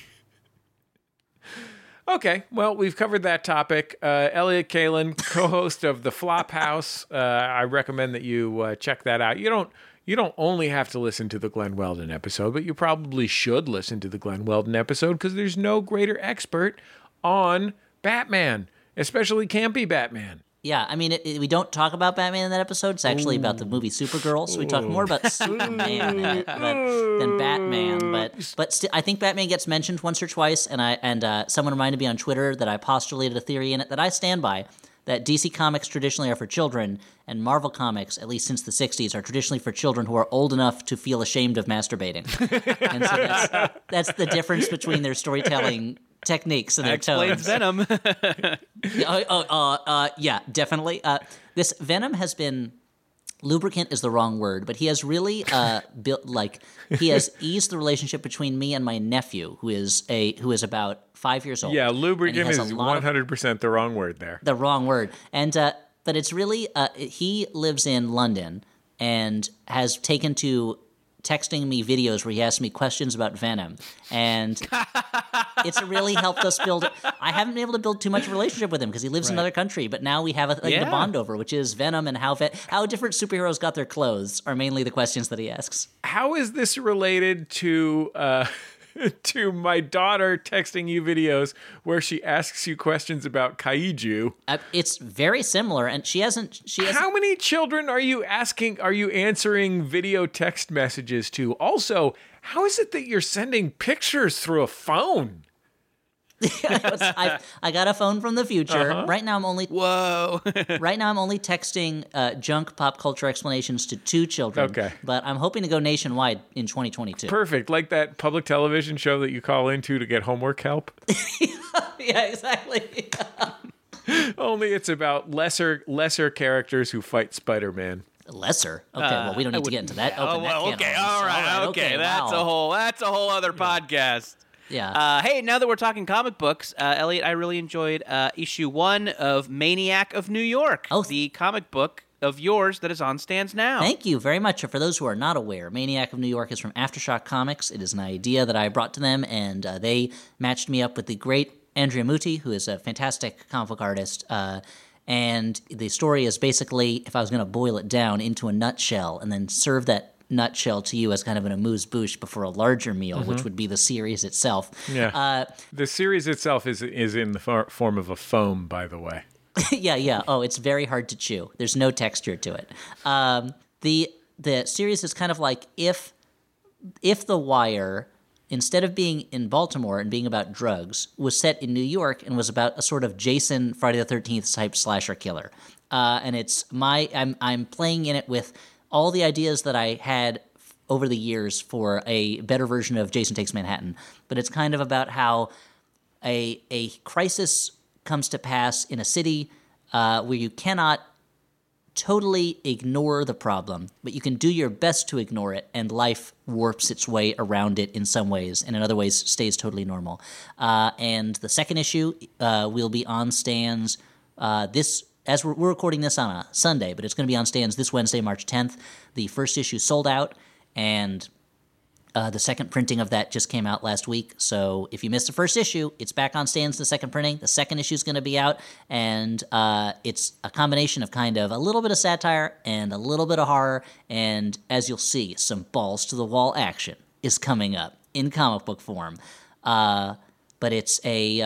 Okay, well, we've covered that topic. Elliott Kalan, co-host of The Flophouse. I recommend that you check that out. You don't only have to listen to the Glenn Weldon episode, but you probably should listen to the Glenn Weldon episode, because there's no greater expert on Batman, especially campy Batman. Yeah, I mean, we don't talk about Batman in that episode. It's actually about the movie Supergirl, so we talk more about Superman in it than Batman. But I think Batman gets mentioned once or twice, and someone reminded me on Twitter that I postulated a theory in it that I stand by, that DC Comics traditionally are for children, and Marvel Comics, at least since the 60s, are traditionally for children who are old enough to feel ashamed of masturbating. And so that's the difference between their storytelling techniques and their explains tones. Venom. Yeah, definitely. This Venom has been, lubricant is the wrong word, but he has really he has eased the relationship between me and my nephew, who is about 5 years old. Yeah, lubricant is 100% the wrong word there. The wrong word, and but it's really he lives in London and has taken to texting me videos where he asks me questions about Venom, and it's really helped us build. I haven't been able to build too much relationship with him because he lives in another country, but now we have the bond over, which is Venom, and how different superheroes got their clothes are mainly the questions that he asks. How is this related to to my daughter texting you videos where she asks you questions about kaiju? It's very similar, and she hasn't. How many children are you answering video text messages to? Also, how is it that you're sending pictures through a phone? I got a phone from the future. Uh-huh. Right now I'm only right now I'm only texting junk pop culture explanations to 2 children. Okay. But I'm hoping to go nationwide in 2022. Perfect. Like that public television show that you call into to get homework help. Yeah, exactly. Only it's about lesser characters who fight Spider-Man. Lesser? Okay, well, we don't need to get into that. Okay, all right, okay. That's a whole other podcast. Yeah. Hey, now that we're talking comic books, Elliot, I really enjoyed issue 1 of Maniac of New York, the comic book of yours that is on stands now. Thank you very much. For those who are not aware, Maniac of New York is from Aftershock Comics. It is an idea that I brought to them, and they matched me up with the great Andrea Muti, who is a fantastic comic book artist. And the story is basically, if I was going to boil it down into a nutshell and then serve that nutshell to you as kind of an amuse-bouche before a larger meal, which would be the series itself. Yeah. The series itself is in the form of a foam, by the way. Yeah. Oh, it's very hard to chew. There's no texture to it. The series is kind of like if The Wire, instead of being in Baltimore and being about drugs, was set in New York and was about a sort of Jason Friday the 13th type slasher killer. And it's I'm playing in it with all the ideas that I had over the years for a better version of Jason Takes Manhattan. But it's kind of about how a crisis comes to pass in a city where you cannot totally ignore the problem, but you can do your best to ignore it, and life warps its way around it in some ways, and in other ways stays totally normal. And the second issue will be on stands as we're recording this on a Sunday, but it's going to be on stands this Wednesday, March 10th. The first issue sold out, and the second printing of that just came out last week. So if you missed the first issue, it's back on stands, the second printing. The second issue is going to be out, and it's a combination of kind of a little bit of satire and a little bit of horror, and as you'll see, some balls-to-the-wall action is coming up in comic book form. But it's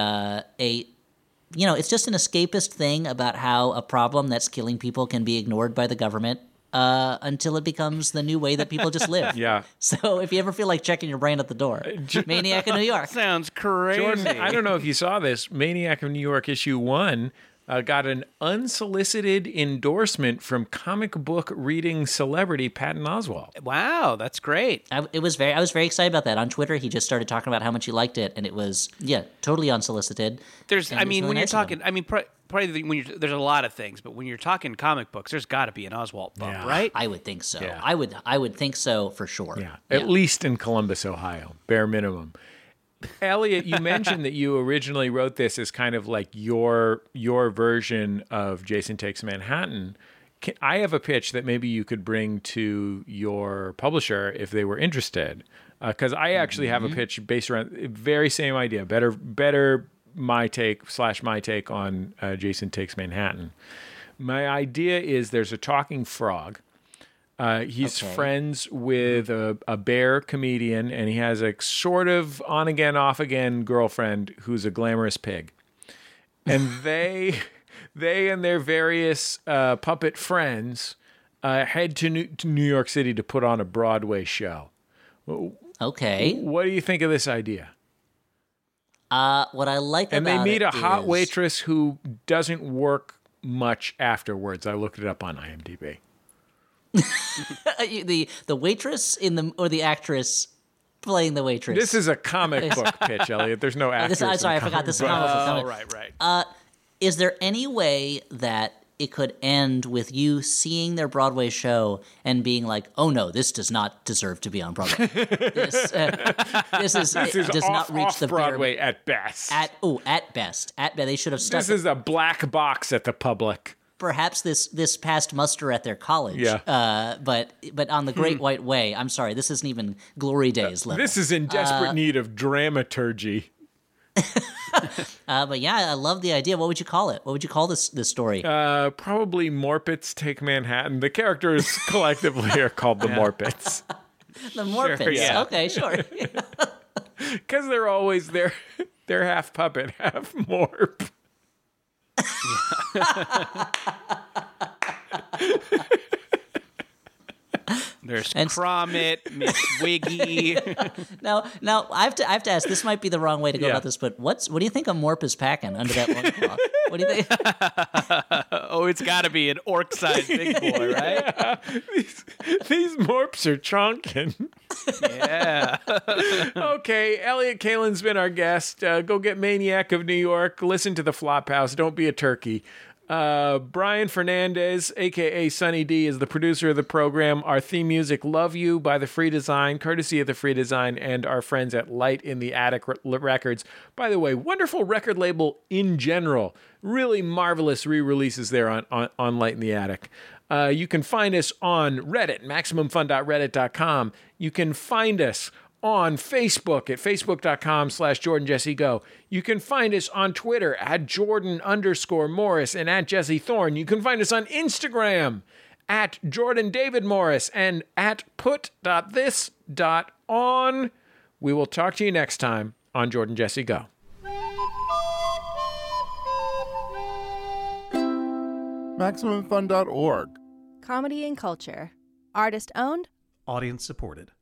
it's just an escapist thing about how a problem that's killing people can be ignored by the government until it becomes the new way that people just live. Yeah. So if you ever feel like checking your brain at the door, Maniac of New York. Sounds crazy. Jordan, I don't know if you saw this. Maniac of New York issue 1 got an unsolicited endorsement from comic book reading celebrity Patton Oswalt. Wow, that's great. I was very excited about that. On Twitter, he just started talking about how much he liked it, and it was totally unsolicited. There's, when you're talking, probably there's a lot of things, but when you're talking comic books, there's got to be an Oswalt bump, right? I would think so. Yeah. I would think so for sure. Yeah, at least in Columbus, Ohio, bare minimum. Elliot, you mentioned that you originally wrote this as kind of like your version of Jason Takes Manhattan. I have a pitch that maybe you could bring to your publisher if they were interested, because I actually have a pitch based around the very same idea, better my take on Jason Takes Manhattan. My idea is there's a talking frog. He's friends with a bear comedian, and he has a sort of on-again, off-again girlfriend who's a glamorous pig. And they and their various puppet friends head to New York City to put on a Broadway show. Okay. What do you think of this idea? What I like and about they meet it a hot is- waitress who doesn't work much afterwards. I looked it up on IMDb. the waitress or the actress playing the waitress. This is a comic book pitch, Elliot. There's no actors. Sorry, I forgot this is a comic book. Right. Is there any way that it could end with you seeing their Broadway show and being like, "Oh no, this does not deserve to be on Broadway. This does not reach the Broadway at best. At best. They should have stuck. This is a black box at the public. Perhaps this passed muster at their college. Yeah. But on the Great White Way, I'm sorry, this isn't even Glory Days level. This is in desperate need of dramaturgy. But yeah, I love the idea. What would you call it? What would you call this story? Probably Morpits Take Manhattan. The characters collectively are called the Morpits. The Morpits. Sure, yeah. Okay, sure. Because they're always they're half puppet, half morp. There's Cromit, Miss Wiggy. Now I have to ask. This might be the wrong way to go about this, but what do you think a morp is packing under that loincloth? What do you think? Oh, it's got to be an orc-sized big boy, right? Yeah. These morps are chonking. Yeah. Okay, Elliot Kalin's been our guest. Go get Maniac of New York. Listen to the Flophouse. Don't be a turkey. Brian Fernandez, a.k.a. Sunny D, is the producer of the program. Our theme music, Love You, by The Free Design, courtesy of The Free Design and our friends at Light in the Attic Records. By the way, wonderful record label in general. Really marvelous re-releases there on Light in the Attic. You can find us on Reddit, MaximumFun.reddit.com. You can find us on Facebook at facebook.com/JordanJesseGo. You can find us on Twitter at Jordan_Morris and at Jesse Thorne. You can find us on Instagram at Jordan David Morris and at put.this.on. We will talk to you next time on Jordan Jesse Go. MaximumFun.org. Comedy and culture. Artist owned. Audience supported.